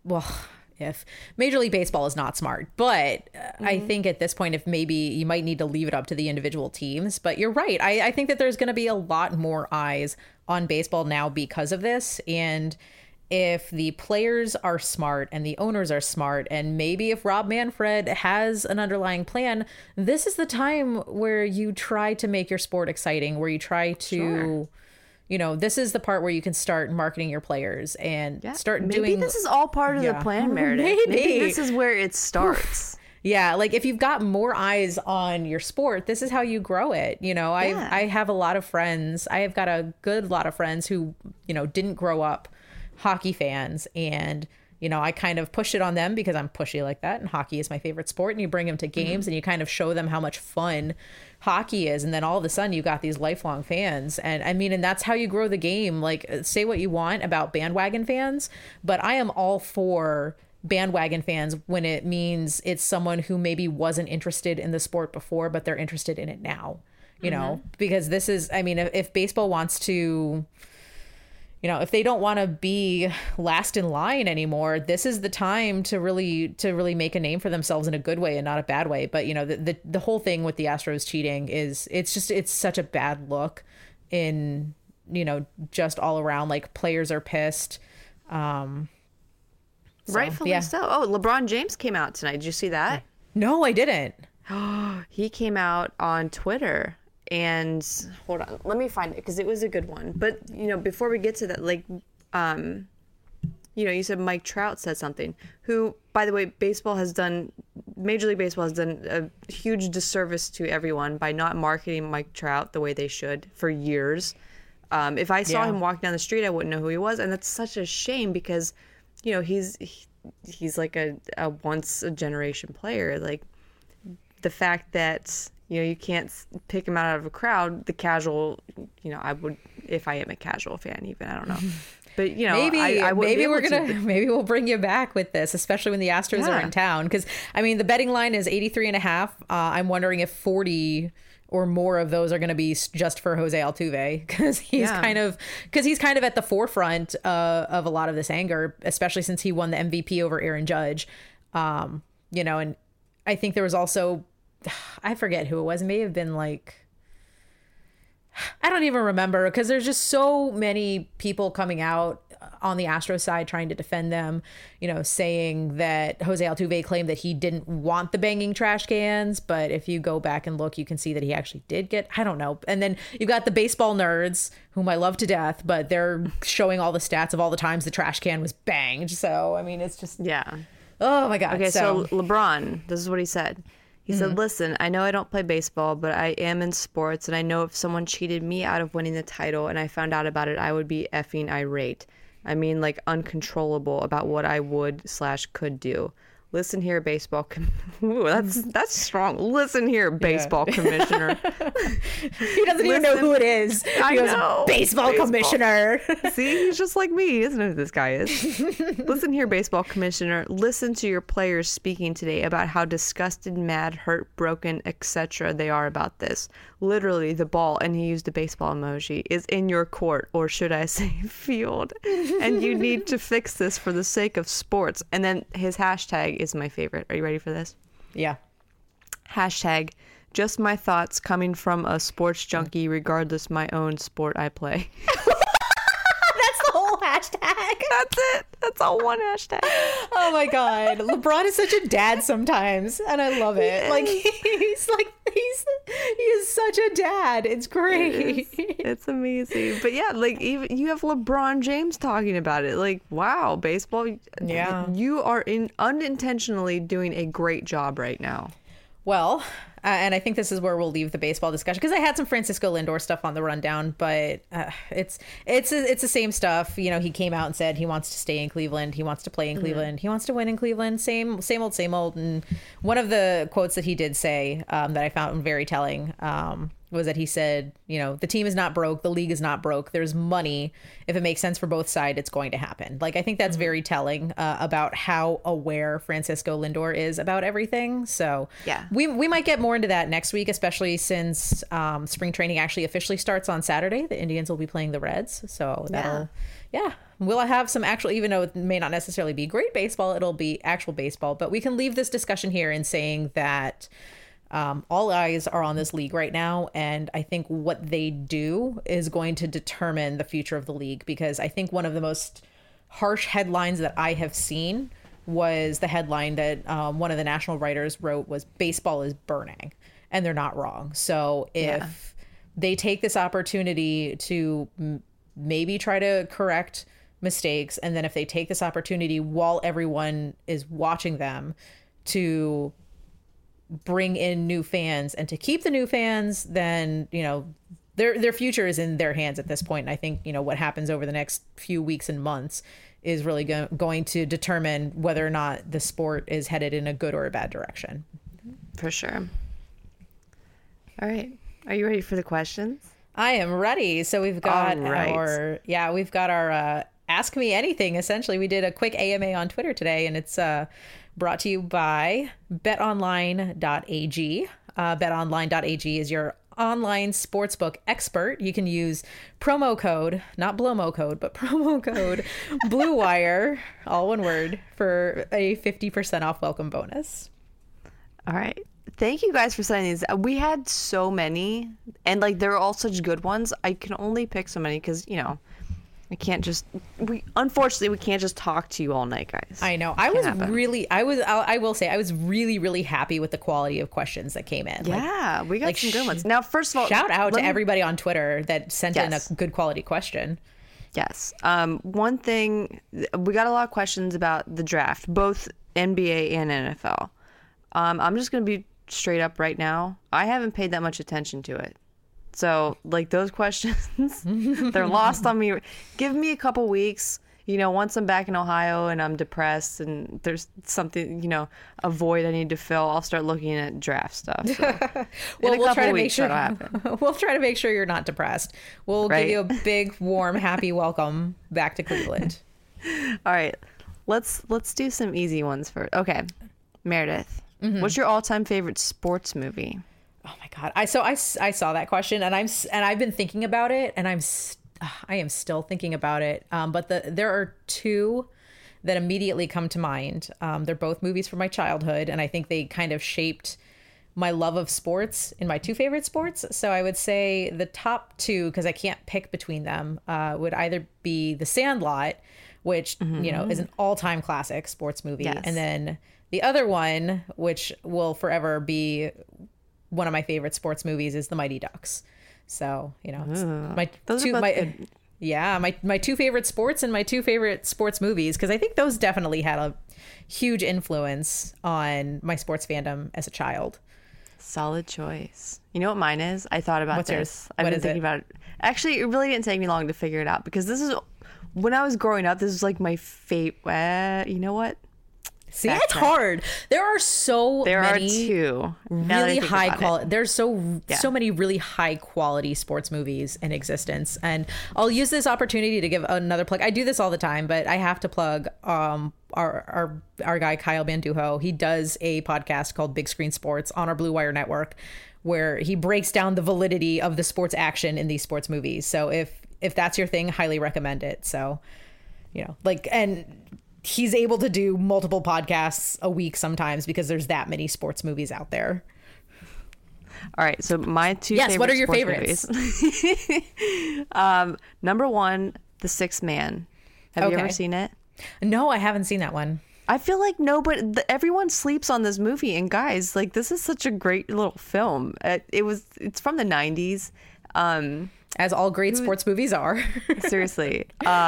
Major League Baseball is not smart, but I think at this point, if maybe you might need to leave it up to the individual teams, but you're right. I think that there's going to be a lot more eyes on baseball now because of this. And if the players are smart and the owners are smart, and maybe if Rob Manfred has an underlying plan, this is the time where you try to make your sport exciting, where you try to, this is the part where you can start marketing your players and start doing. Maybe this is all part of the plan, Meredith. Maybe this is where it starts. Yeah, if you've got more eyes on your sport, this is how you grow it. I have a lot of friends. I have got a good lot of friends who, didn't grow up hockey fans, and I kind of push it on them because I'm pushy like that, and hockey is my favorite sport, and you bring them to games and you kind of show them how much fun hockey is, and then all of a sudden you got these lifelong fans. And and that's how you grow the game. Say what you want about bandwagon fans, but I am all for bandwagon fans when it means it's someone who maybe wasn't interested in the sport before, but they're interested in it now, because this is, if baseball wants to, if they don't want to be last in line anymore, this is the time to really make a name for themselves in a good way and not a bad way. But, the whole thing with the Astros cheating is it's such a bad look in, just all around. Players are pissed. Rightfully so. Oh, LeBron James came out tonight. Did you see that? No, I didn't. He came out on Twitter. And hold on, let me find it because it was a good one. But, before we get to that, you said Mike Trout said something, who, by the way, Major League Baseball has done a huge disservice to everyone by not marketing Mike Trout the way they should for years. If I saw him walking down the street, I wouldn't know who he was. And that's such a shame because, he's like a once a generation player. The fact that you can't pick him out of a crowd. The casual, I would, if I am a casual fan, even, I don't know. But, maybe we'll bring you back with this, especially when the Astros are in town. Because, the betting line is 83.5. I'm wondering if 40 or more of those are going to be just for Jose Altuve, because he's kind of at the forefront of a lot of this anger, especially since he won the MVP over Aaron Judge. And I think there was also, I forget who it was. It may have been I don't even remember, because there's just so many people coming out on the Astros side trying to defend them, saying that Jose Altuve claimed that he didn't want the banging trash cans. But if you go back and look, you can see that he actually did get, I don't know. And then you've got the baseball nerds, whom I love to death, but they're showing all the stats of all the times the trash can was banged. So, I mean, it's just, Yeah. oh my God. Okay, so LeBron, this is what he said. He said, listen, I know I don't play baseball, but I am in sports, and I know if someone cheated me out of winning the title and I found out about it, I would be effing irate. I mean, like, uncontrollable about what I would/could do. Listen here, baseball. Ooh, that's strong. Listen here, baseball commissioner. He doesn't even know who it is. I know. Baseball commissioner. See, he's just like me. He doesn't know who this guy is. Listen here, baseball commissioner. Listen to your players speaking today about how disgusted, mad, hurt, broken, etc. they are about this. Literally, the ball, and he used a baseball emoji, is in your court, or should I say field. And you need to fix this for the sake of sports. And then his hashtag is my favorite. Are you ready for this? Yeah. Hashtag, just my thoughts coming from a sports junkie, regardless my own sport I play. That's the whole hashtag. That's it. That's all one hashtag. Oh my God. LeBron is such a dad sometimes, and I love it. Like he is such a dad. It's great. It's amazing. But yeah, like even you have LeBron James talking about it. Like, wow, baseball. Yeah. You are unintentionally doing a great job right now. Well, and I think this is where we'll leave the baseball discussion, because I had some Francisco Lindor stuff on the rundown, but it's the same stuff. He came out and said he wants to stay in Cleveland. He wants to play in Cleveland. He wants to win in Cleveland. Same old. And one of the quotes that he did say that I found very telling was that he said, the team is not broke. The league is not broke. There's money. If it makes sense for both sides, it's going to happen. Like, I think that's very telling about how aware Francisco Lindor is about everything. So yeah, we might get more into that next week, especially since spring training actually officially starts on Saturday. The Indians will be playing the Reds. So we'll have some actual, even though it may not necessarily be great baseball, it'll be actual baseball. But we can leave this discussion here in saying that all eyes are on this league right now, and I think what they do is going to determine the future of the league, because I think one of the most harsh headlines that I have seen was the headline that one of the national writers wrote was "Baseball is burning," and they're not wrong. So if they take this opportunity to maybe try to correct mistakes, and then if they take this opportunity while everyone is watching them to bring in new fans and to keep the new fans, then their future is in their hands at this point. And I think what happens over the next few weeks and months is really going to determine whether or not the sport is headed in a good or a bad direction. For sure. All right, are you ready for the questions? I am ready. So we've got our Ask Me Anything. Essentially, we did a quick AMA on Twitter today, and it's brought to you by betonline.ag. Betonline.ag is your online sportsbook expert. You can use promo code, not Blomo code, but promo code Blue Wire, all one word, for a 50% off welcome bonus. All right. Thank you guys for sending these. We had so many, and like they're all such good ones. I can only pick so many because I can't just. Unfortunately, we can't just talk to you all night, guys. I know. I will say I was really, really happy with the quality of questions that came in. Yeah, we got some good ones. Now, first of all, shout out to everybody on Twitter that sent in a good quality question. Yes. One thing, we got a lot of questions about the draft, both NBA and NFL. I'm just going to be straight up right now. I haven't paid that much attention to it. So, like, those questions, they're lost on me. Give me a couple weeks, once I'm back in Ohio and I'm depressed and there's something, a void I need to fill, I'll start looking at draft stuff. So. Well, we'll try to make sure we'll try to make sure you're not depressed. We'll give you a big, warm, happy welcome back to Cleveland. All right. Let's do some easy ones first. Okay. Meredith, what's your all-time favorite sports movie? Oh my God. I saw that question and I've been thinking about it, and I am still thinking about it. But there are two that immediately come to mind. They're both movies from my childhood, and I think they kind of shaped my love of sports in my two favorite sports. So I would say the top two, because I can't pick between them, would either be The Sandlot, which, you know, is an all-time classic sports movie. Yes. And then the other one, which will forever be one of my favorite sports movies, is The Mighty Ducks. So, you know, Those are both good. yeah, my two favorite sports and my two favorite sports movies, because I think those definitely had a huge influence on my sports fandom as a child. Solid choice. You know what mine is? I thought about What's this. yours? I've What been is thinking it? about it. Actually, it really didn't take me long to figure it out because this is when I was growing up. This was like my favorite. You know what? See, Fact it's check. hard. There are so There are many two. Now that I really think high about it. quality. There's so many really high quality sports movies in existence, and I'll use this opportunity to give another plug. I do this all the time, but I have to plug our guy Kyle Banduho. He does a podcast called Big Screen Sports on our Blue Wire network, where he breaks down the validity of the sports action in these sports movies. So if that's your thing, highly recommend it. So, you know, like, and he's able to do multiple podcasts a week sometimes because there's that many sports movies out there. All right, so my two. Yes, favorite what are your sports movies. Number one, The Sixth Man. Have you ever Okay. seen it? No, I haven't seen that one. I feel like everyone sleeps on this movie, and guys, like this is such a great little film. It's from the '90s. As all great sports movies are. Seriously,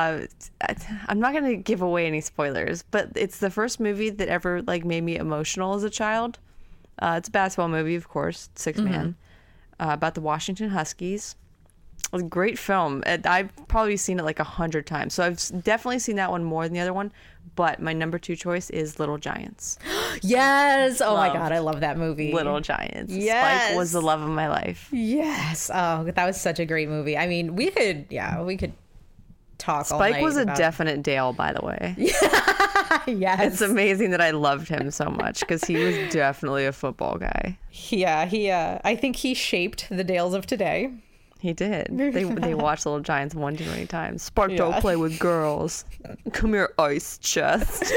I'm not gonna give away any spoilers, but it's the first movie that ever like made me emotional as a child. It's a basketball movie, of course, Sixth Man, about the Washington Huskies. It was a great film. I've probably seen it like 100 times, so I've definitely seen that one more than the other one. But my number two choice is Little Giants. Yes. Oh my Loved God, I love that movie. Little Giants. Yes. Spike was the love of my life. Yes. Oh, that was such a great movie. I mean, we could talk all Spike night was a about... definite Dale, by the way. Yes. It's amazing that I loved him so much because he was definitely a football guy. Yeah, I think he shaped the Dales of today. He did. They watched Little Giants one too many times. Spark, don't Yeah. play with girls. Come here, ice chest.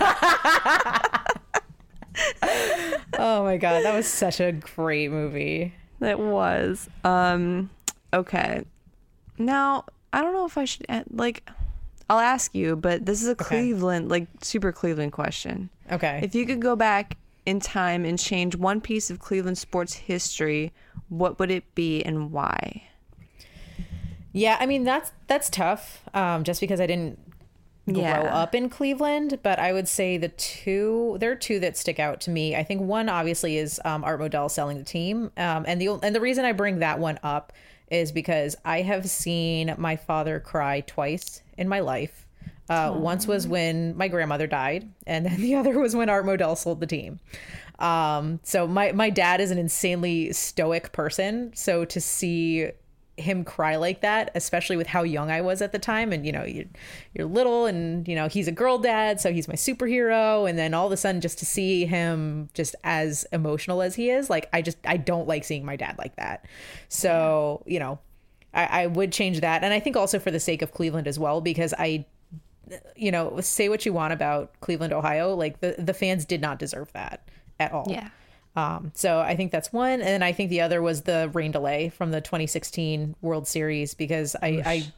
Oh my God, that was such a great movie. It was. Okay. Now, I don't know if I should, I'll ask you, but this is a Cleveland, super Cleveland question. Okay. If you could go back in time and change one piece of Cleveland sports history, what would it be and why? Yeah, I mean, that's tough, just because I didn't grow up in Cleveland, but I would say there are two that stick out to me. I think one obviously is Art Modell selling the team, and the reason I bring that one up is because I have seen my father cry twice in my life. Once was when my grandmother died, and then the other was when Art Modell sold the team. So my dad is an insanely stoic person, so to see him cry like that, especially with how young I was at the time, and you're little, and he's a girl dad, so he's my superhero, and then all of a sudden just to see him just as emotional as he is, I don't like seeing my dad like that. So I would change that, and I think also for the sake of Cleveland as well, because say what you want about Cleveland, Ohio, the fans did not deserve that at all. Yeah. So I think that's one. And then I think the other was the rain delay from the 2016 World Series, because it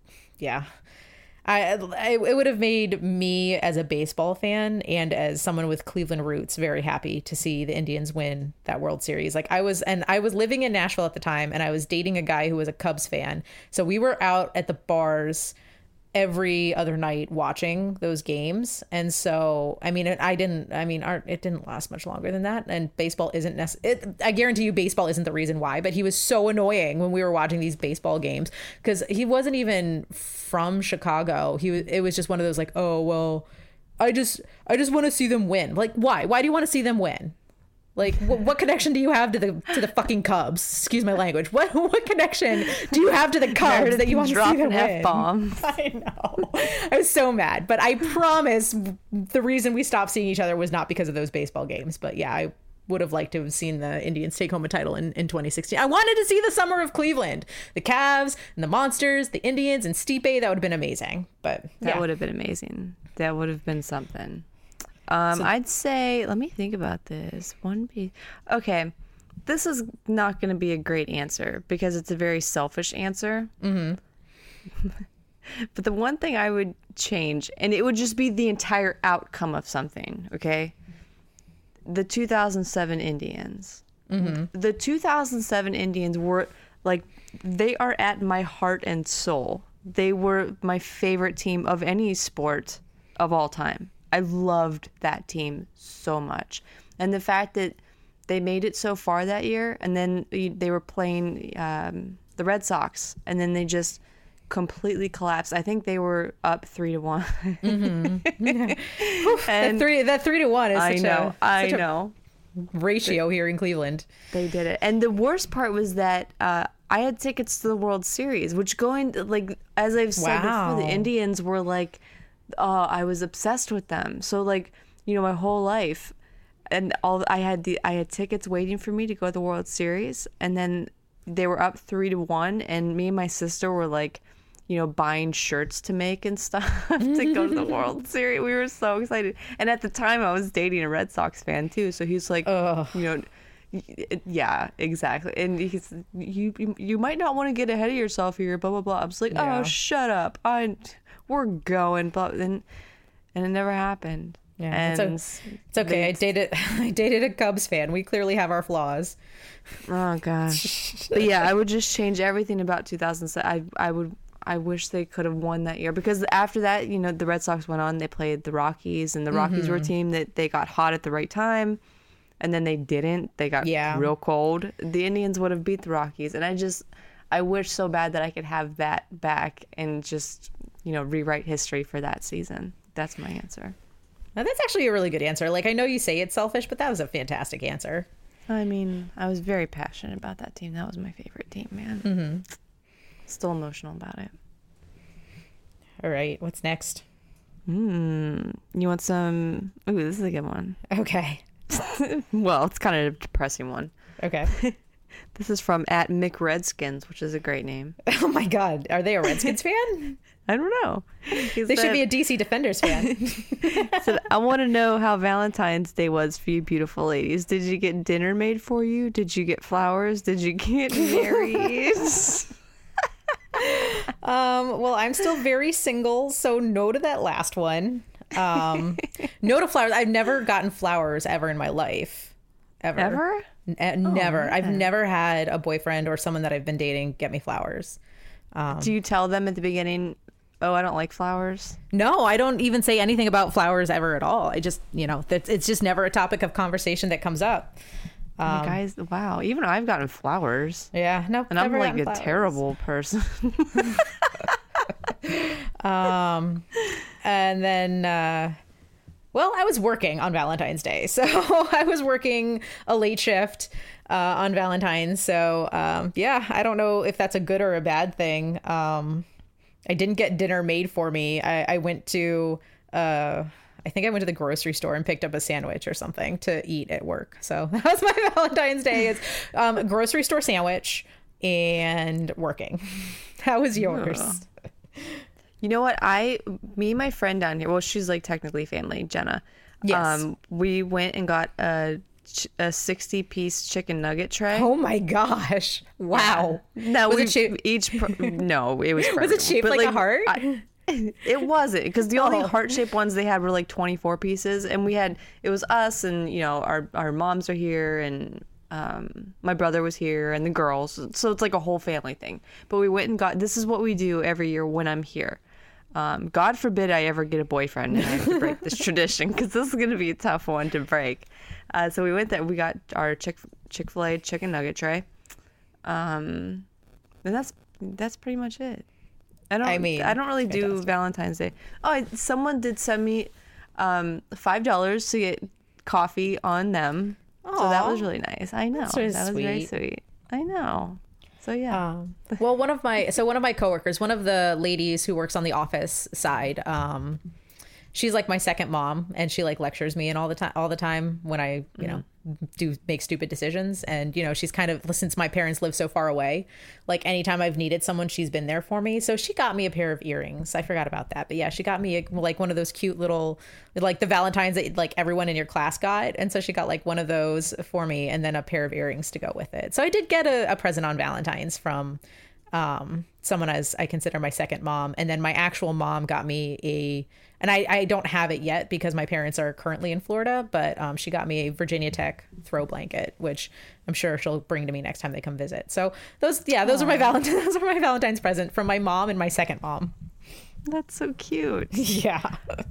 would have made me as a baseball fan and as someone with Cleveland roots very happy to see the Indians win that World Series. I was living in Nashville at the time, and I was dating a guy who was a Cubs fan. So we were out at the bars every other night watching those games. And so, it didn't last much longer than that. And baseball isn't I guarantee you baseball isn't the reason why, but he was so annoying when we were watching these baseball games, because he wasn't even from Chicago. It was just one of those oh, well, I just want to see them win. Why? Why do you want to see them win? What connection do you have to the fucking Cubs? Excuse my language. What connection do you have to the Cubs that you want to see them win? F-bombs. I know. I was so mad, but I promise the reason we stopped seeing each other was not because of those baseball games. But yeah, I would have liked to have seen the Indians take home a title in 2016. I wanted to see the summer of Cleveland, the Cavs and the Monsters, the Indians and Stipe. That would have been amazing. But That would have been amazing. That would have been something. I'd say, let me think about this. One piece. Okay. this is not going to be a great answer because it's a very selfish answer. Mm-hmm. But the one thing I would change, and it would just be the entire outcome of something, okay? The 2007 Indians. Mm-hmm. The 2007 Indians were, like, they are at my heart and soul. They were my favorite team of any sport of all time. I loved that team so much. And the fact that they made it so far that year, and then they were playing the Red Sox, and then they just completely collapsed. I think they were up 3-1. Mm-hmm. And that 3-1 is I know ratio here in Cleveland. They did it. And the worst part was that I had tickets to the World Series, which like, as I've said before, the Indians were like, I was obsessed with them. So, like, you know, my whole life, and I had tickets waiting for me to go to the World Series, and then they were up 3-1, and me and my sister were like, you know, buying shirts to make and stuff to go to the World Series. We were so excited. And at the time I was dating a Red Sox fan too. So he's like, you know, yeah, exactly. And he's, you might not want to get ahead of yourself here, blah, blah, blah. I was like, oh, shut up. We're going. But then, and it never happened. Yeah, and it's okay. I dated a Cubs fan. We clearly have our flaws. Oh gosh. But yeah, I would just change everything about 2007. I wish they could have won that year, because after that, you know, the Red Sox went on, they played the Rockies, and the Rockies were a team that they got hot at the right time, and then they didn't. They got real cold. The Indians would have beat the Rockies, and I wish so bad that I could have that back and just, you know, rewrite history for that season. That's my answer. Now, that's actually a really good answer. Like, I know you say it's selfish, but that was a fantastic answer. I mean, I was very passionate about that team. That was my favorite team, man. Mm-hmm. Still emotional about it. All right, what's next? You want some? Ooh, this is a good one. Okay. Well, it's kind of a depressing one. Okay. This is from @McRedskins, which is a great name. Oh my God, are they a Redskins fan? I don't know. They should be a DC Defenders fan. Said, I want to know how Valentine's Day was for you beautiful ladies. Did you get dinner made for you? Did you get flowers? Did you get married? Well, I'm still very single, so no to that last one. No to flowers. I've never gotten flowers ever in my life. Ever? Never. I've never had a boyfriend or someone that I've been dating get me flowers. Do you tell them at the beginning, oh, I don't like flowers? No, I don't even say anything about flowers ever at all. I just, you know, it's just never a topic of conversation that comes up. Guys, wow. Even I've gotten flowers. Yeah, no. And I'm like a terrible person. And then, well, I was working on Valentine's Day. So I was working a late shift on Valentine's. So, yeah, I don't know if that's a good or a bad thing. I didn't get dinner made for me. I went to... I think I went to the grocery store and picked up a sandwich or something to eat at work. So that was my Valentine's Day. Is grocery store sandwich and working. How was yours? You know what? Me and my friend down here, well, she's like technically family, Jenna. Yes. We went and got a 60-piece chicken nugget tray. Oh my gosh. Wow. No, no, it was it shaped like a heart? It wasn't, because the only heart-shaped ones they had were like 24 pieces, and it was us, and you know, our moms are here, and my brother was here, and the girls, so it's like a whole family thing. But we went and this is what we do every year when I'm here. God forbid I ever get a boyfriend and I have to break this tradition, because this is going to be a tough one to break. So we went there, we got our Chick-fil-A chicken nugget tray, and that's pretty much it. I don't really do Valentine's Day. Oh, someone did send me $5 to get coffee on them. Aww. So that was really nice. I know. That was very sweet. I know. So yeah. Well, one of my coworkers, one of the ladies who works on the office side, she's like my second mom, and she like lectures me and all the time when I, you know, do make stupid decisions. And, you know, she's kind of, since my parents live so far away, like anytime I've needed someone, she's been there for me. So she got me a pair of earrings. I forgot about that. But yeah, she got me like one of those cute little, like the Valentines that like everyone in your class got. And so she got like one of those for me and then a pair of earrings to go with it. So I did get a present on Valentine's from someone as I consider my second mom. And then my actual mom got me and I don't have it yet because my parents are currently in Florida, but she got me a Virginia Tech throw blanket, which I'm sure she'll bring to me next time they come visit. So those are my Valentine's present from my mom and my second mom. That's so cute. Yeah.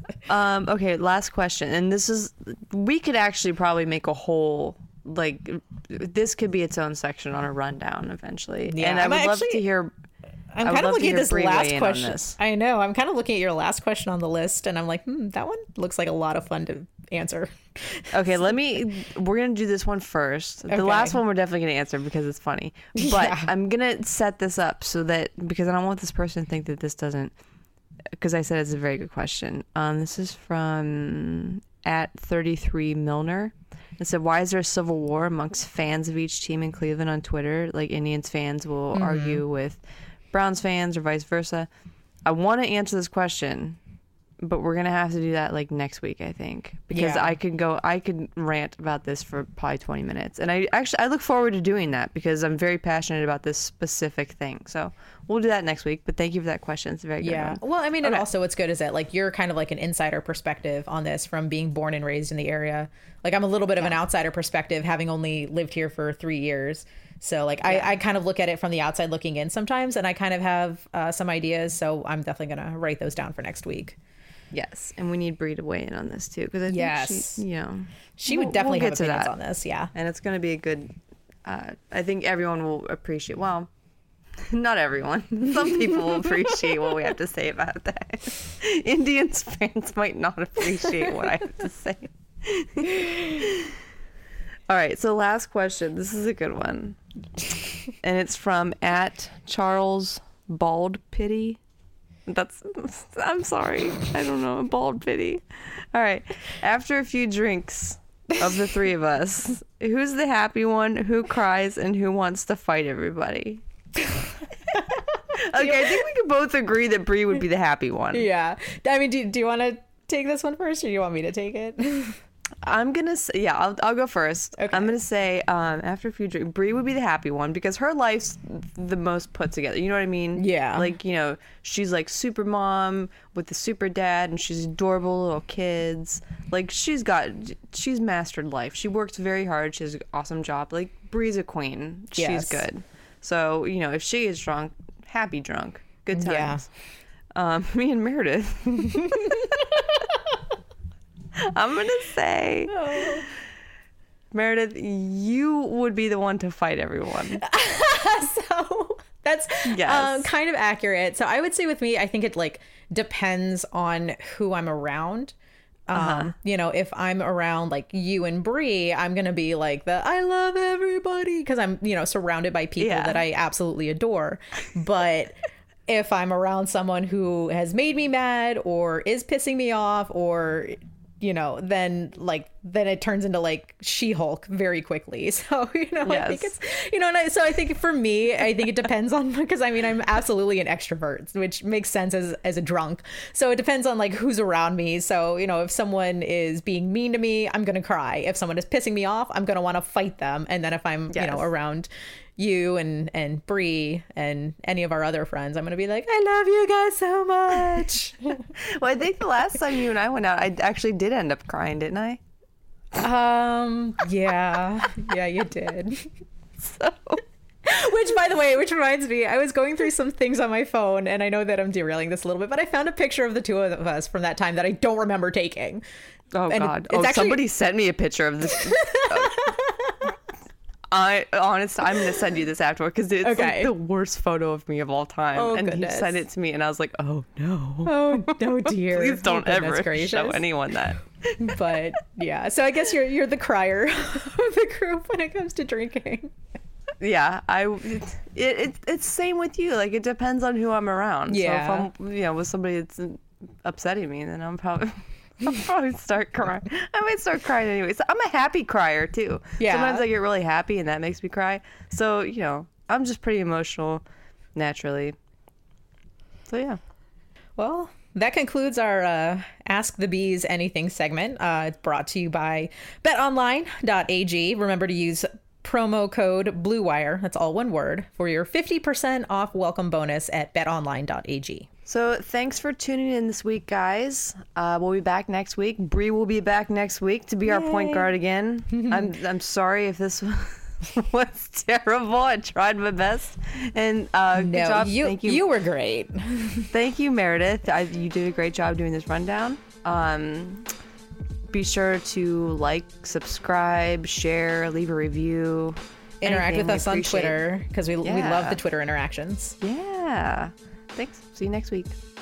Okay, last question. And we could actually probably make a whole, like, this could be its own section on a rundown eventually. Yeah, and I would love to hear... I'm kind of looking at this last on question. this. I know. I'm kind of looking at your last question on the list, and I'm like, that one looks like a lot of fun to answer. Okay, we're going to do this one first. The last one we're definitely going to answer because it's funny. But Yeah. I'm going to set this up so that, because I don't want this person to think that this doesn't, because I said it's a very good question. This is from @33Milner. It said, why is there a civil war amongst fans of each team in Cleveland on Twitter? Like Indians fans will argue with Browns fans or vice versa. I want to answer this question, but we're going to have to do that like next week, I think, because Yeah. I could rant about this for probably 20 minutes. And I look forward to doing that because I'm very passionate about this specific thing. So we'll do that next week, but thank you for that question. It's a very good one. Well, I mean, and also what's good is that like you're kind of like an insider perspective on this from being born and raised in the area. Like I'm a little bit of an outsider perspective, having only lived here for 3 years. So like I kind of look at it from the outside looking in sometimes, and I kind of have some ideas. So I'm definitely going to write those down for next week. Yes, and we need Bree to weigh in on this too, because I think she would definitely we'll have get to opinions that. on this. Yeah, and it's going to be a good. I think everyone will appreciate. Well, not everyone. Some people will appreciate what we have to say about that. Indians fans might not appreciate what I have to say. All right, so last question. This is a good one, and it's from @CharlesBaldPity. I'm sorry. I don't know. Bald pity. All right. After a few drinks of the three of us, who's the happy one, who cries, and who wants to fight everybody? Okay, I think we can both agree that Bree would be the happy one. yeah. I mean, do you want to take this one first, or do you want me to take it? I'm gonna say, I'll go first. Okay. I'm gonna say, after a few drinks, Bree would be the happy one because her life's the most put together. You know what I mean? Yeah. Like, you know, she's like super mom with the super dad, and she's adorable little kids. Like, she's mastered life. She works very hard. She has an awesome job. Like, Bree's a queen. She's Yes. good. So, you know, if she is drunk, happy drunk, good times. Yeah. Me and Meredith. I'm gonna say, Meredith, you would be the one to fight everyone. So that's Yes. kind of accurate. So I would say with me, I think it like depends on who I'm around. You know, if I'm around like you and Bree, I'm gonna be like I love everybody because I'm, you know, surrounded by people Yeah. that I absolutely adore. But if I'm around someone who has made me mad or is pissing me off, or you know, then it turns into like She-Hulk very quickly. So, you know, I think Yes. it's, you know, and so I think for me, I think it depends on, because I mean, I'm absolutely an extrovert, which makes sense as a drunk. So it depends on like who's around me. So, you know, if someone is being mean to me, I'm going to cry. If someone is pissing me off, I'm going to want to fight them. And then if I'm, you know, Yes. around you and Bree and any of our other friends, I'm going to be like, I love you guys so much. Well, I think the last time you and I went out, I actually did end up crying, didn't I? Yeah, you did. So, Which, by the way, which reminds me, I was going through some things on my phone, and I know that I'm derailing this a little bit, but I found a picture of the two of us from that time that I don't remember taking. oh And God! it's actually- Somebody sent me a picture of this. I'm gonna send you this afterward because it's Okay. like the worst photo of me of all time. Oh, and goodness. you sent it to me, and I I was like, oh no! Oh, no, dear. Please don't Oh, goodness ever gracious. show anyone that. But yeah, so I guess you're the crier of the group when it comes to drinking. Yeah, it's same with you. Like, it depends on who I'm around. Yeah. So if I'm, you know, with somebody that's upsetting me, then I'll probably start crying. I might start crying anyway. So I'm a happy crier too. Yeah. Sometimes I get really happy and that makes me cry. So, I'm just pretty emotional naturally. So yeah. Well, that concludes our Ask the Bees Anything segment. It's brought to you by betonline.ag. Remember to use promo code BLUEWIRE, that's all one word, for your 50% off welcome bonus at betonline.ag. So thanks for tuning in this week, guys. We'll be back next week. Bree will be back next week to be our point guard again. I'm sorry if this was terrible. I tried my best. And good job. Thank you. You were great. Thank you, Meredith. You did a great job doing this rundown. Be sure to like, subscribe, share, leave a review. Interact with us on Twitter because we love the Twitter interactions. Yeah. Thanks. See you next week.